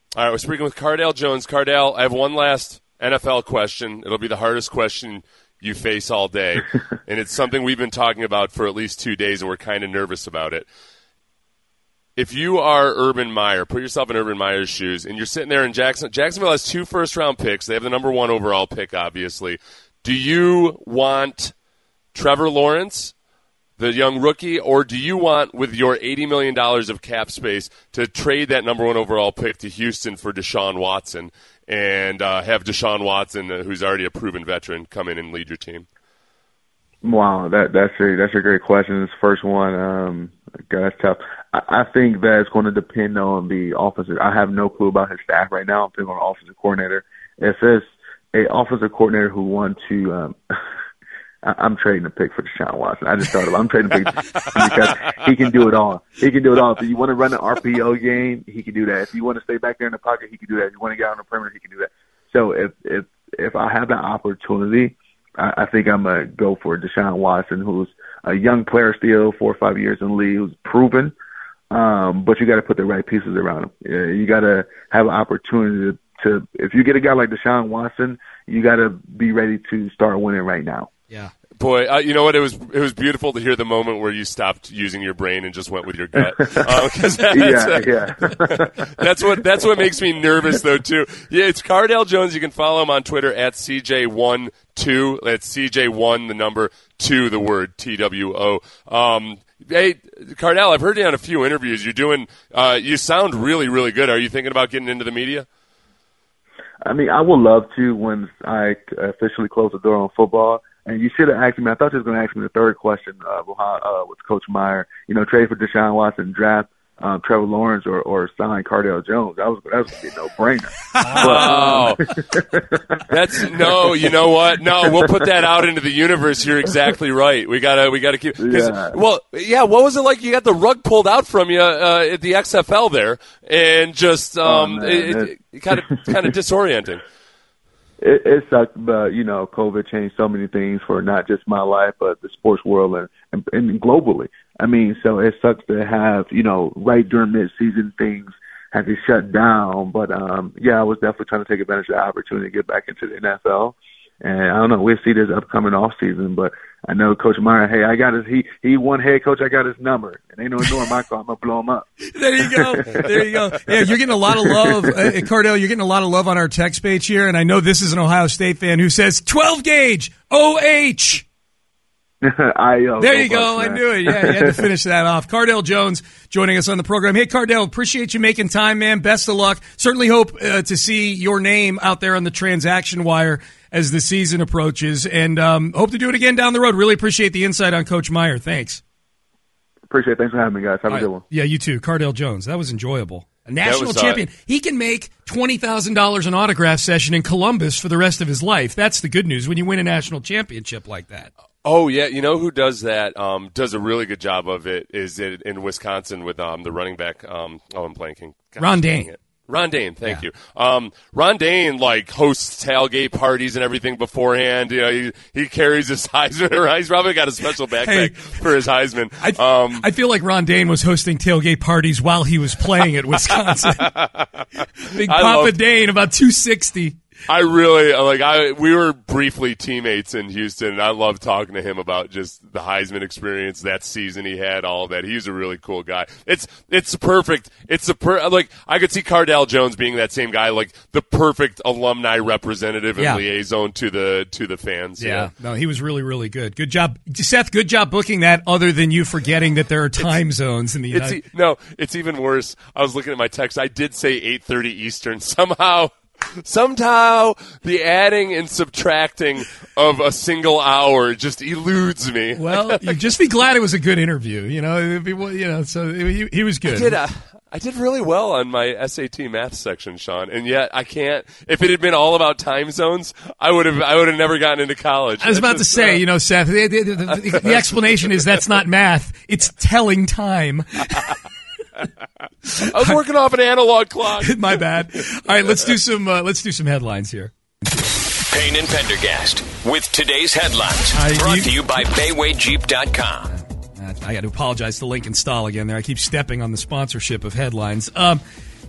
All right, we're speaking with Cardale Jones. Cardale, I have one last N F L question. It'll be the hardest question you face all day, and it's something we've been talking about for at least two days, and we're kind of nervous about it. If you are Urban Meyer, put yourself in Urban Meyer's shoes, and you're sitting there in Jackson. Jacksonville has two first-round picks. They have the number one overall pick, obviously. Do you want Trevor Lawrence, the young rookie, or do you want, with your eighty million dollars of cap space, to trade that number one overall pick to Houston for Deshaun Watson and uh, have Deshaun Watson, uh, who's already a proven veteran, come in and lead your team? Wow, that that's a that's a great question. This first one, um, God, that's tough. I, I think that it's going to depend on the offensive. I have no clue about his staff right now. I'm thinking on offensive coordinator. If it's a offensive coordinator who wants to, um, I, I'm trading a pick for Deshaun Watson. I just thought of I'm trading a pick because he can do it all. He can do it all. If you want to run an R P O game, he can do that. If you want to stay back there in the pocket, he can do that. If you want to get on the perimeter, he can do that. So if if if I have that opportunity, I think I'm going to go for Deshaun Watson, who's a young player still, four or five years in the league, who's proven. Um, but you got to put the right pieces around him. You got to have an opportunity to, to, if you get a guy like Deshaun Watson, you got to be ready to start winning right now. Yeah. Boy, uh, you know what? It was it was beautiful to hear the moment where you stopped using your brain and just went with your gut. Uh, that's, yeah, yeah. that's what that's what makes me nervous, though, too. Yeah, it's Cardale Jones. You can follow him on Twitter at C J one two. That's C J one, the number two, the word T W O. Um, hey, Cardale, I've heard you on a few interviews. You're doing. Uh, you sound really, really good. Are you thinking about getting into the media? I mean, I would love to when I officially close the door on football. And you should have asked me. I thought you were going to ask me the third question uh, uh, with Coach Meyer. You know, trade for Deshaun Watson, draft um, Trevor Lawrence, or, or sign Cardale Jones. That was that was going to be a no-brainer. Oh, but, that's no. You know what? No, we'll put that out into the universe. You're exactly right. We gotta we gotta keep. Yeah. Well, yeah. What was it like? You got the rug pulled out from you uh, at the X F L there, and just um, oh, it, it, it kind of kind of disorienting. It, it sucked, but, you know, COVID changed so many things for not just my life, but the sports world and, and, and globally. I mean, so it sucks to have, you know, right during mid-season things had to shut down. But, um, yeah, I was definitely trying to take advantage of the opportunity to get back into the N F L. And I don't know, we'll see this upcoming off season, but I know Coach Meyer, hey, I got his, he, he one head coach, I got his number. And ain't no ignoring my call, I'm going to blow him up. There you go. There you go. Yeah, you're getting a lot of love. Uh, Cardale, you're getting a lot of love on our text page here. And I know this is an Ohio State fan who says twelve gauge, O H. I, uh, there you go. I knew it. Yeah, you had to finish that off. Cardale Jones joining us on the program. Hey, Cardale, appreciate you making time, man. Best of luck. Certainly hope uh, to see your name out there on the transaction wire as the season approaches, and um, hope to do it again down the road. Really appreciate the insight on Coach Meyer. Thanks. Appreciate it. Thanks for having me, guys. Have All a good right. one. Yeah, you too. Cardale Jones. That was enjoyable. A national was, uh, champion. He can make twenty thousand dollars an autograph session in Columbus for the rest of his life. That's the good news when you win a national championship like that. Oh, yeah. You know who does that, um, does a really good job of it, is it in Wisconsin with um, the running back. Um, oh, I'm blanking. God, Ron Dane. Ron Dane, thank Yeah. you. Um, Ron Dane, like, hosts tailgate parties and everything beforehand. You know, he, he carries his Heisman around. He's probably got a special backpack Hey. for his Heisman. I, Um, I feel like Ron Dane was hosting tailgate parties while he was playing at Wisconsin. Big I Papa love- Dane, about two sixty. I really like. I we were briefly teammates in Houston, and I love talking to him about just the Heisman experience, that season he had, all of that. He's a really cool guy. It's it's perfect. It's a per, like I could see Cardale Jones being that same guy, like the perfect alumni representative and Yeah. liaison to the to the fans. you know? No, he was really, really good. Good job, Seth. Good job booking that. Other than you forgetting that there are time zones in the It's United. e- no, it's even worse. I was looking at my text. I did say eight thirty Eastern. Somehow, somehow, the adding and subtracting of a single hour just eludes me. Well, you just be glad it was a good interview. You know, it'd be, you know. So he, he was good. I did, uh, I did really well on my S A T math section, Sean, and yet I can't. If it had been all about time zones, I would have. I would have never gotten into college. I was about to Just, say, uh, you know, Seth. The, the, the, the explanation is that's not math; it's telling time. I was working off an analog clock. My bad. All right, let's do some. Uh, let's do some headlines here. Payne and Pendergast with today's headlines. I- Brought you- to you by Bayway Jeep dot com. Uh, I got to apologize to Lincoln Stahl again there. I keep stepping on the sponsorship of headlines. Um,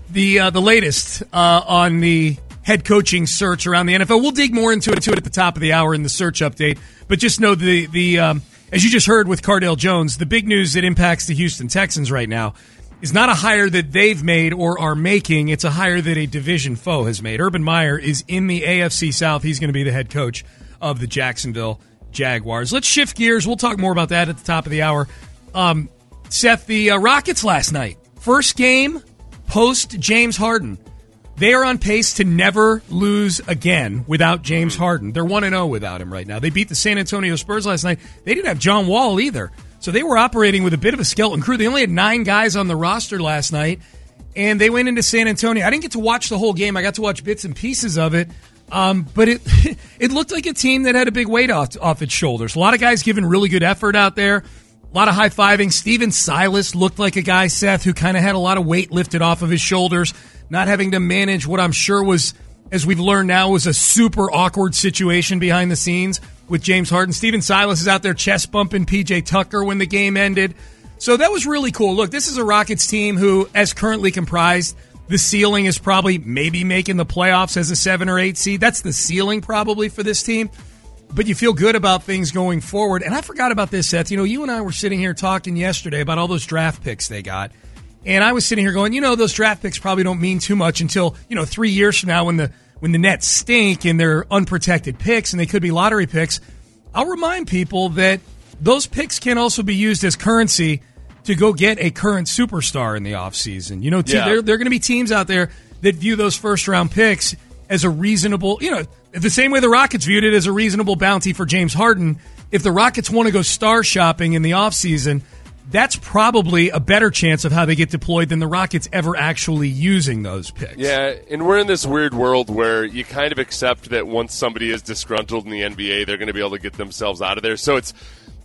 the uh, the latest uh, on the head coaching search around the N F L. We'll dig more into it, to it at the top of the hour in the search update. But just know the the um, as you just heard with Cardale Jones, the big news that impacts the Houston Texans right now is not a hire that they've made or are making. It's a hire that a division foe has made. Urban Meyer is in the A F C South. He's going to be the head coach of the Jacksonville Jaguars. Let's shift gears. We'll talk more about that at the top of the hour. Um, Seth, the uh, Rockets last night, first game post James Harden. They are on pace to never lose again without James Harden. They're one and oh without him right now. They beat the San Antonio Spurs last night. They didn't have John Wall either. So they were operating with a bit of a skeleton crew. They only had nine guys on the roster last night, and they went into San Antonio. I didn't get to watch the whole game. I got to watch bits and pieces of it. Um, but it it looked like a team that had a big weight off, off its shoulders. A lot of guys giving really good effort out there. A lot of high-fiving. Steven Silas looked like a guy, Seth, who kind of had a lot of weight lifted off of his shoulders, not having to manage what I'm sure was, as we've learned now, was a super awkward situation behind the scenes with James Harden. Steven Silas is out there chest-bumping P J Tucker when the game ended. So that was really cool. Look, this is a Rockets team who, as currently comprised, the ceiling is probably maybe making the playoffs as a seven or eight seed. That's the ceiling probably for this team. But you feel good about things going forward. And I forgot about this, Seth. You know, you and I were sitting here talking yesterday about all those draft picks they got. And I was sitting here going, you know, those draft picks probably don't mean too much until, you know, three years from now when the when the Nets stink and they're unprotected picks and they could be lottery picks. I'll remind people that those picks can also be used as currency to go get a current superstar in the offseason. You know, too, yeah. there, there are going to be teams out there that view those first-round picks as a reasonable, you know, the same way the Rockets viewed it as a reasonable bounty for James Harden. If the Rockets want to go star shopping in the offseason, that's probably a better chance of how they get deployed than the Rockets ever actually using those picks. Yeah, and we're in this weird world where you kind of accept that once somebody is disgruntled in the N B A, they're going to be able to get themselves out of there. So it's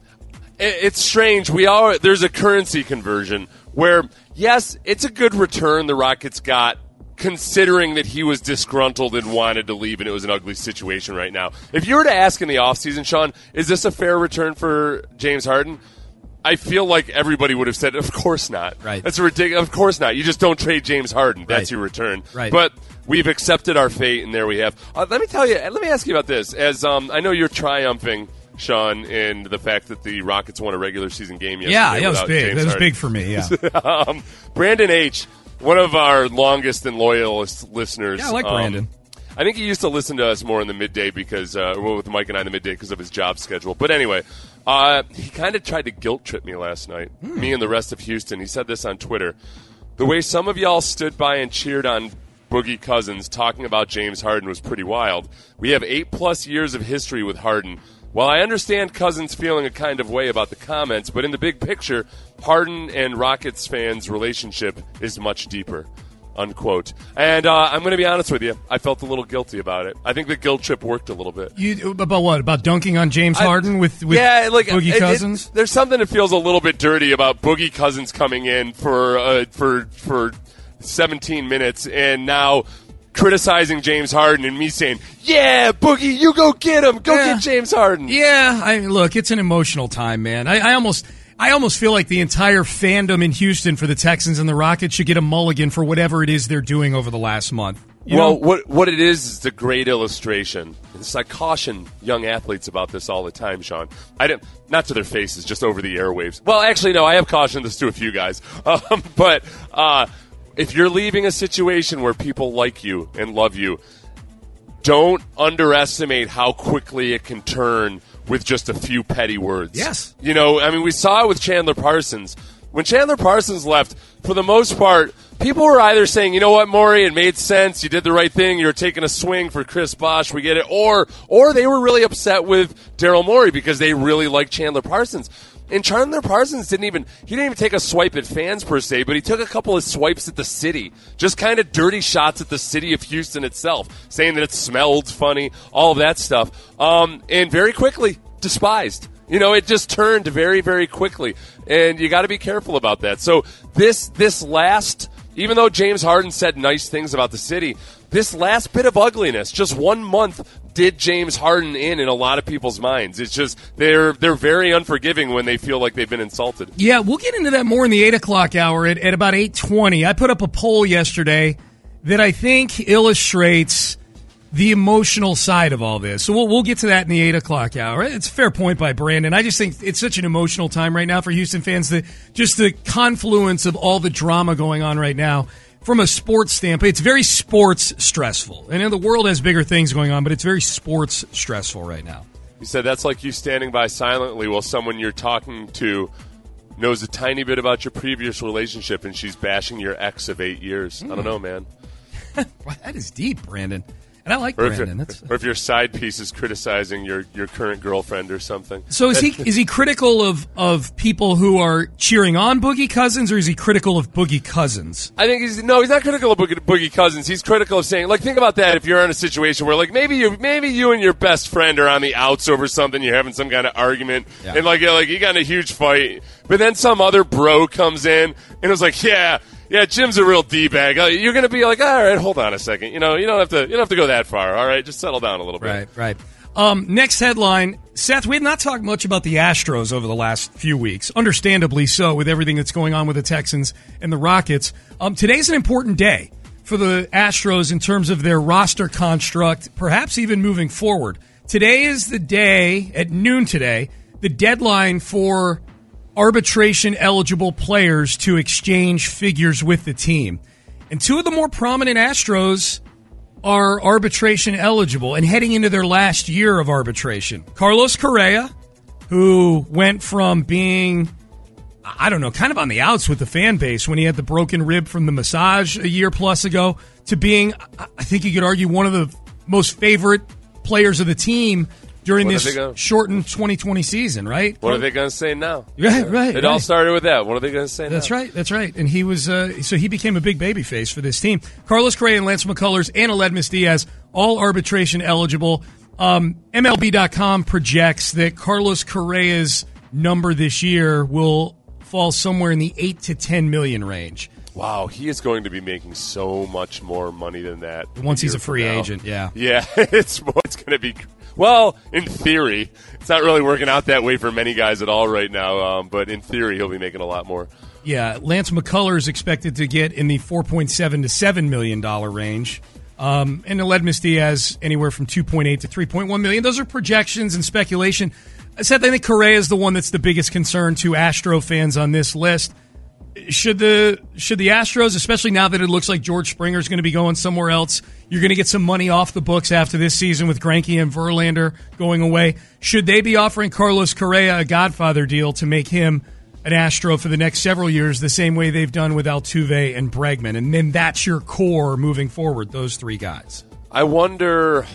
it's strange. We are there's a currency conversion where, yes, it's a good return the Rockets got, considering that he was disgruntled and wanted to leave and it was an ugly situation right now. If you were to ask in the offseason, Sean, is this a fair return for James Harden? I feel like everybody would have said, of course not. Right. That's ridiculous. Of course not. You just don't trade James Harden. That's right. Your return. Right. But we've accepted our fate, and there we have. Uh, let me tell you, let me ask you about this. As um, I know you're triumphing, Sean, in the fact that the Rockets won a regular season game yesterday. Yeah, that was big. James that was Harden. big for me, yeah. um, Brandon H., one of our longest and loyalist listeners. Yeah, I like Brandon. Um, I think he used to listen to us more in the midday because, uh, well, with Mike and I in the midday because of his job schedule. But anyway, uh, he kind of tried to guilt trip me last night, hmm. me and the rest of Houston. He said this on Twitter. The way some of y'all stood by and cheered on Boogie Cousins talking about James Harden was pretty wild. We have eight-plus years of history with Harden. While I understand Cousins feeling a kind of way about the comments, but in the big picture, Harden and Rockets fans' relationship is much deeper. Unquote. And uh, I'm going to be honest with you. I felt a little guilty about it. I think the guilt trip worked a little bit. You, about what? About dunking on James I, Harden with, with yeah, like, Boogie it, Cousins? It, there's something that feels a little bit dirty about Boogie Cousins coming in for uh, for for seventeen minutes and now criticizing James Harden and me saying, yeah, Boogie, you go get him. Go yeah. get James Harden. Yeah, I mean, look, it's an emotional time, man. I, I almost... I almost feel like the entire fandom in Houston for the Texans and the Rockets should get a mulligan for whatever it is they're doing over the last month. You well, know? what what it is is a great illustration. It's, I caution young athletes about this all the time, Sean. I didn't, not to their faces, just over the airwaves. Well, actually, no, I have cautioned this to a few guys. Um, but uh, if you're leaving a situation where people like you and love you, don't underestimate how quickly it can turn with just a few petty words. Yes. You know, I mean, we saw it with Chandler Parsons. When Chandler Parsons left, for the most part, people were either saying, you know what, Maury, it made sense, you did the right thing, you were taking a swing for Chris Bosh, we get it, or or they were really upset with Daryl Morey because they really liked Chandler Parsons. And Chandler Parsons didn't even, he didn't even take a swipe at fans per se, but he took a couple of swipes at the city. Just kind of dirty shots at the city of Houston itself, saying that it smelled funny, all of that stuff. Um, and very quickly, despised. You know, it just turned very, very quickly. And you got to be careful about that. So this this last, even though James Harden said nice things about the city, this last bit of ugliness, just one month, did James Harden in in a lot of people's minds. It's just they're they're very unforgiving when they feel like they've been insulted. Yeah, we'll get into that more in the eight o'clock hour at, at about eight twenty. I put up a poll yesterday that I think illustrates the emotional side of all this. So we'll, we'll get to that in the eight o'clock hour. It's a fair point by Brandon. I just think it's such an emotional time right now for Houston fans, that just the confluence of all the drama going on right now. From a sports standpoint, it's very sports stressful. And the world has bigger things going on, but it's very sports stressful right now. You said that's like you standing by silently while someone you're talking to knows a tiny bit about your previous relationship and she's bashing your ex of eight years. Mm. I don't know, man. That is deep, Brandon. And I like or Brandon. If, or if your side piece is criticizing your, your current girlfriend or something. So is he is he critical of, of people who are cheering on Boogie Cousins, or is he critical of Boogie Cousins? I think he's no, he's not critical of Boogie, Boogie Cousins. He's critical of saying, like, think about that. If you're in a situation where, like, maybe you maybe you and your best friend are on the outs over something, you're having some kind of argument, yeah. and like like you got in a huge fight, but then some other bro comes in and it was like, yeah. Yeah, Jim's a real D-bag. You're going to be like, all right, hold on a second. You know, you don't have to. You don't have to go that far. All right, just settle down a little bit. Right, right. Um, next headline, Seth. We have not talked much about the Astros over the last few weeks, understandably so, with everything that's going on with the Texans and the Rockets. Um, today's an important day for the Astros in terms of their roster construct, perhaps even moving forward. Today is the day at noon today, the deadline for arbitration-eligible players to exchange figures with the team. And two of the more prominent Astros are arbitration-eligible and heading into their last year of arbitration. Carlos Correa, who went from being, I don't know, kind of on the outs with the fan base when he had the broken rib from the massage a year plus ago, to being, I think you could argue, one of the most favorite players of the team during what this shortened twenty twenty season, right? What are they going to say now? Right, right. It right. all started with that. What are they going to say that's now? That's right, that's right. And he was, uh, so he became a big baby face for this team. Carlos Correa and Lance McCullers and Aledmus Diaz, all arbitration eligible. Um, M L B dot com projects that Carlos Correa's number this year will fall somewhere in the eight to ten million range. Wow, he is going to be making so much more money than that once he's a free agent. Yeah, yeah, it's it's going to be. Well, in theory, it's not really working out that way for many guys at all right now. Um, but in theory, he'll be making a lot more. Yeah, Lance McCullers is expected to get in the four point seven to seven million dollar range, um, and Aledmus Diaz anywhere from two point eight to three point one million. Those are projections and speculation. I said I think Correa is the one that's the biggest concern to Astro fans on this list. Should the should the Astros, especially now that it looks like George Springer is going to be going somewhere else, you're going to get some money off the books after this season with Greinke and Verlander going away. Should they be offering Carlos Correa a Godfather deal to make him an Astro for the next several years, the same way they've done with Altuve and Bregman? And then that's your core moving forward, those three guys. I wonder.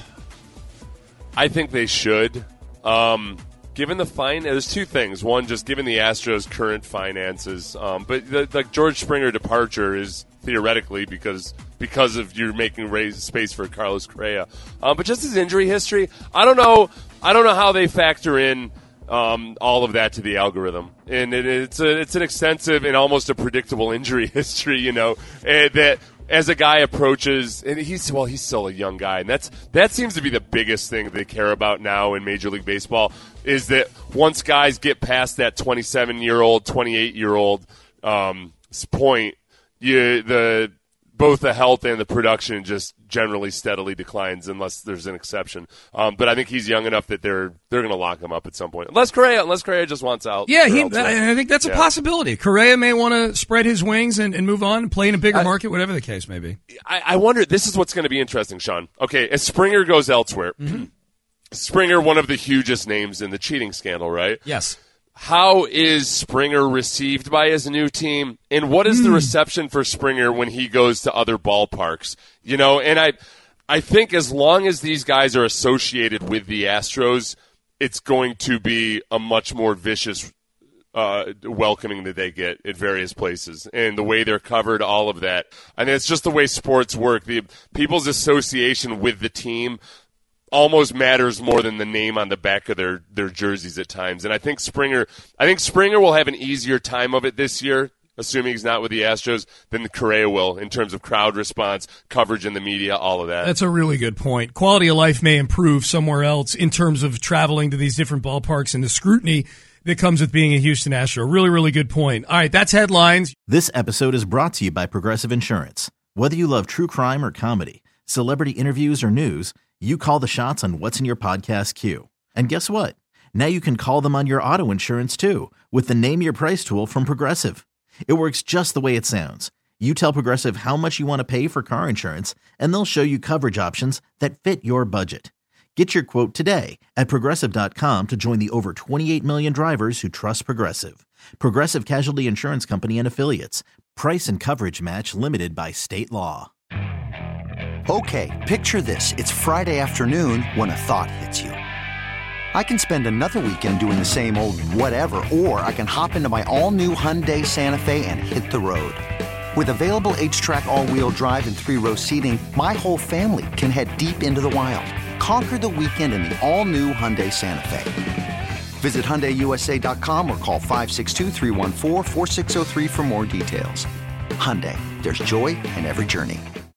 I think they should. Um Given the fine, there's two things. One, just given the Astros' current finances, um, but the, the George Springer departure is theoretically because because of you making raise space for Carlos Correa. Um, but just his injury history, I don't know. I don't know how they factor in um, all of that to the algorithm, and it, it's a, it's an extensive and almost a predictable injury history. You know, and that. As a guy approaches, and he's well, he's still a young guy, and that's that seems to be the biggest thing they care about now in Major League Baseball is that once guys get past that twenty-seven-year-old, twenty-eight-year-old um, point, you the both the health and the production just generally steadily declines unless there's an exception. Um, but I think he's young enough that they're they're going to lock him up at some point. Unless Correa, unless Correa just wants out. Yeah, he, I think that's a yeah. possibility. Correa may want to spread his wings and, and move on and play in a bigger I, market, whatever the case may be. I, I wonder, this is what's going to be interesting, Sean. Okay, as Springer goes elsewhere, mm-hmm. Springer, one of the hugest names in the cheating scandal, right? Yes. How is Springer received by his new team, and what is mm. the reception for Springer when he goes to other ballparks? You know, and I, I think as long as these guys are associated with the Astros, it's going to be a much more vicious uh, welcoming that they get at various places, and the way they're covered, all of that. I mean, it's just the way sports work. The people's association with the team almost matters more than the name on the back of their, their jerseys at times. And I think Springer I think Springer will have an easier time of it this year assuming he's not with the Astros, than the Correa will in terms of crowd response, coverage in the media, all of that. That's a really good point. Quality of life may improve somewhere else in terms of traveling to these different ballparks and the scrutiny that comes with being a Houston Astro. Really, really good point. All right, that's headlines. This episode is brought to you by Progressive Insurance. Whether you love true crime or comedy, celebrity interviews or news, you call the shots on what's in your podcast queue. And guess what? Now you can call them on your auto insurance too with the Name Your Price tool from Progressive. It works just the way it sounds. You tell Progressive how much you want to pay for car insurance, and they'll show you coverage options that fit your budget. Get your quote today at Progressive dot com to join the over twenty-eight million drivers who trust Progressive. Progressive Casualty Insurance Company and Affiliates. Price and coverage match limited by state law. Okay, picture this. It's Friday afternoon when a thought hits you. I can spend another weekend doing the same old whatever, or I can hop into my all-new Hyundai Santa Fe and hit the road. With available H-Track all-wheel drive and three-row seating, my whole family can head deep into the wild. Conquer the weekend in the all-new Hyundai Santa Fe. Visit Hyundai U S A dot com or call five six two, three one four, four six zero three for more details. Hyundai, there's joy in every journey.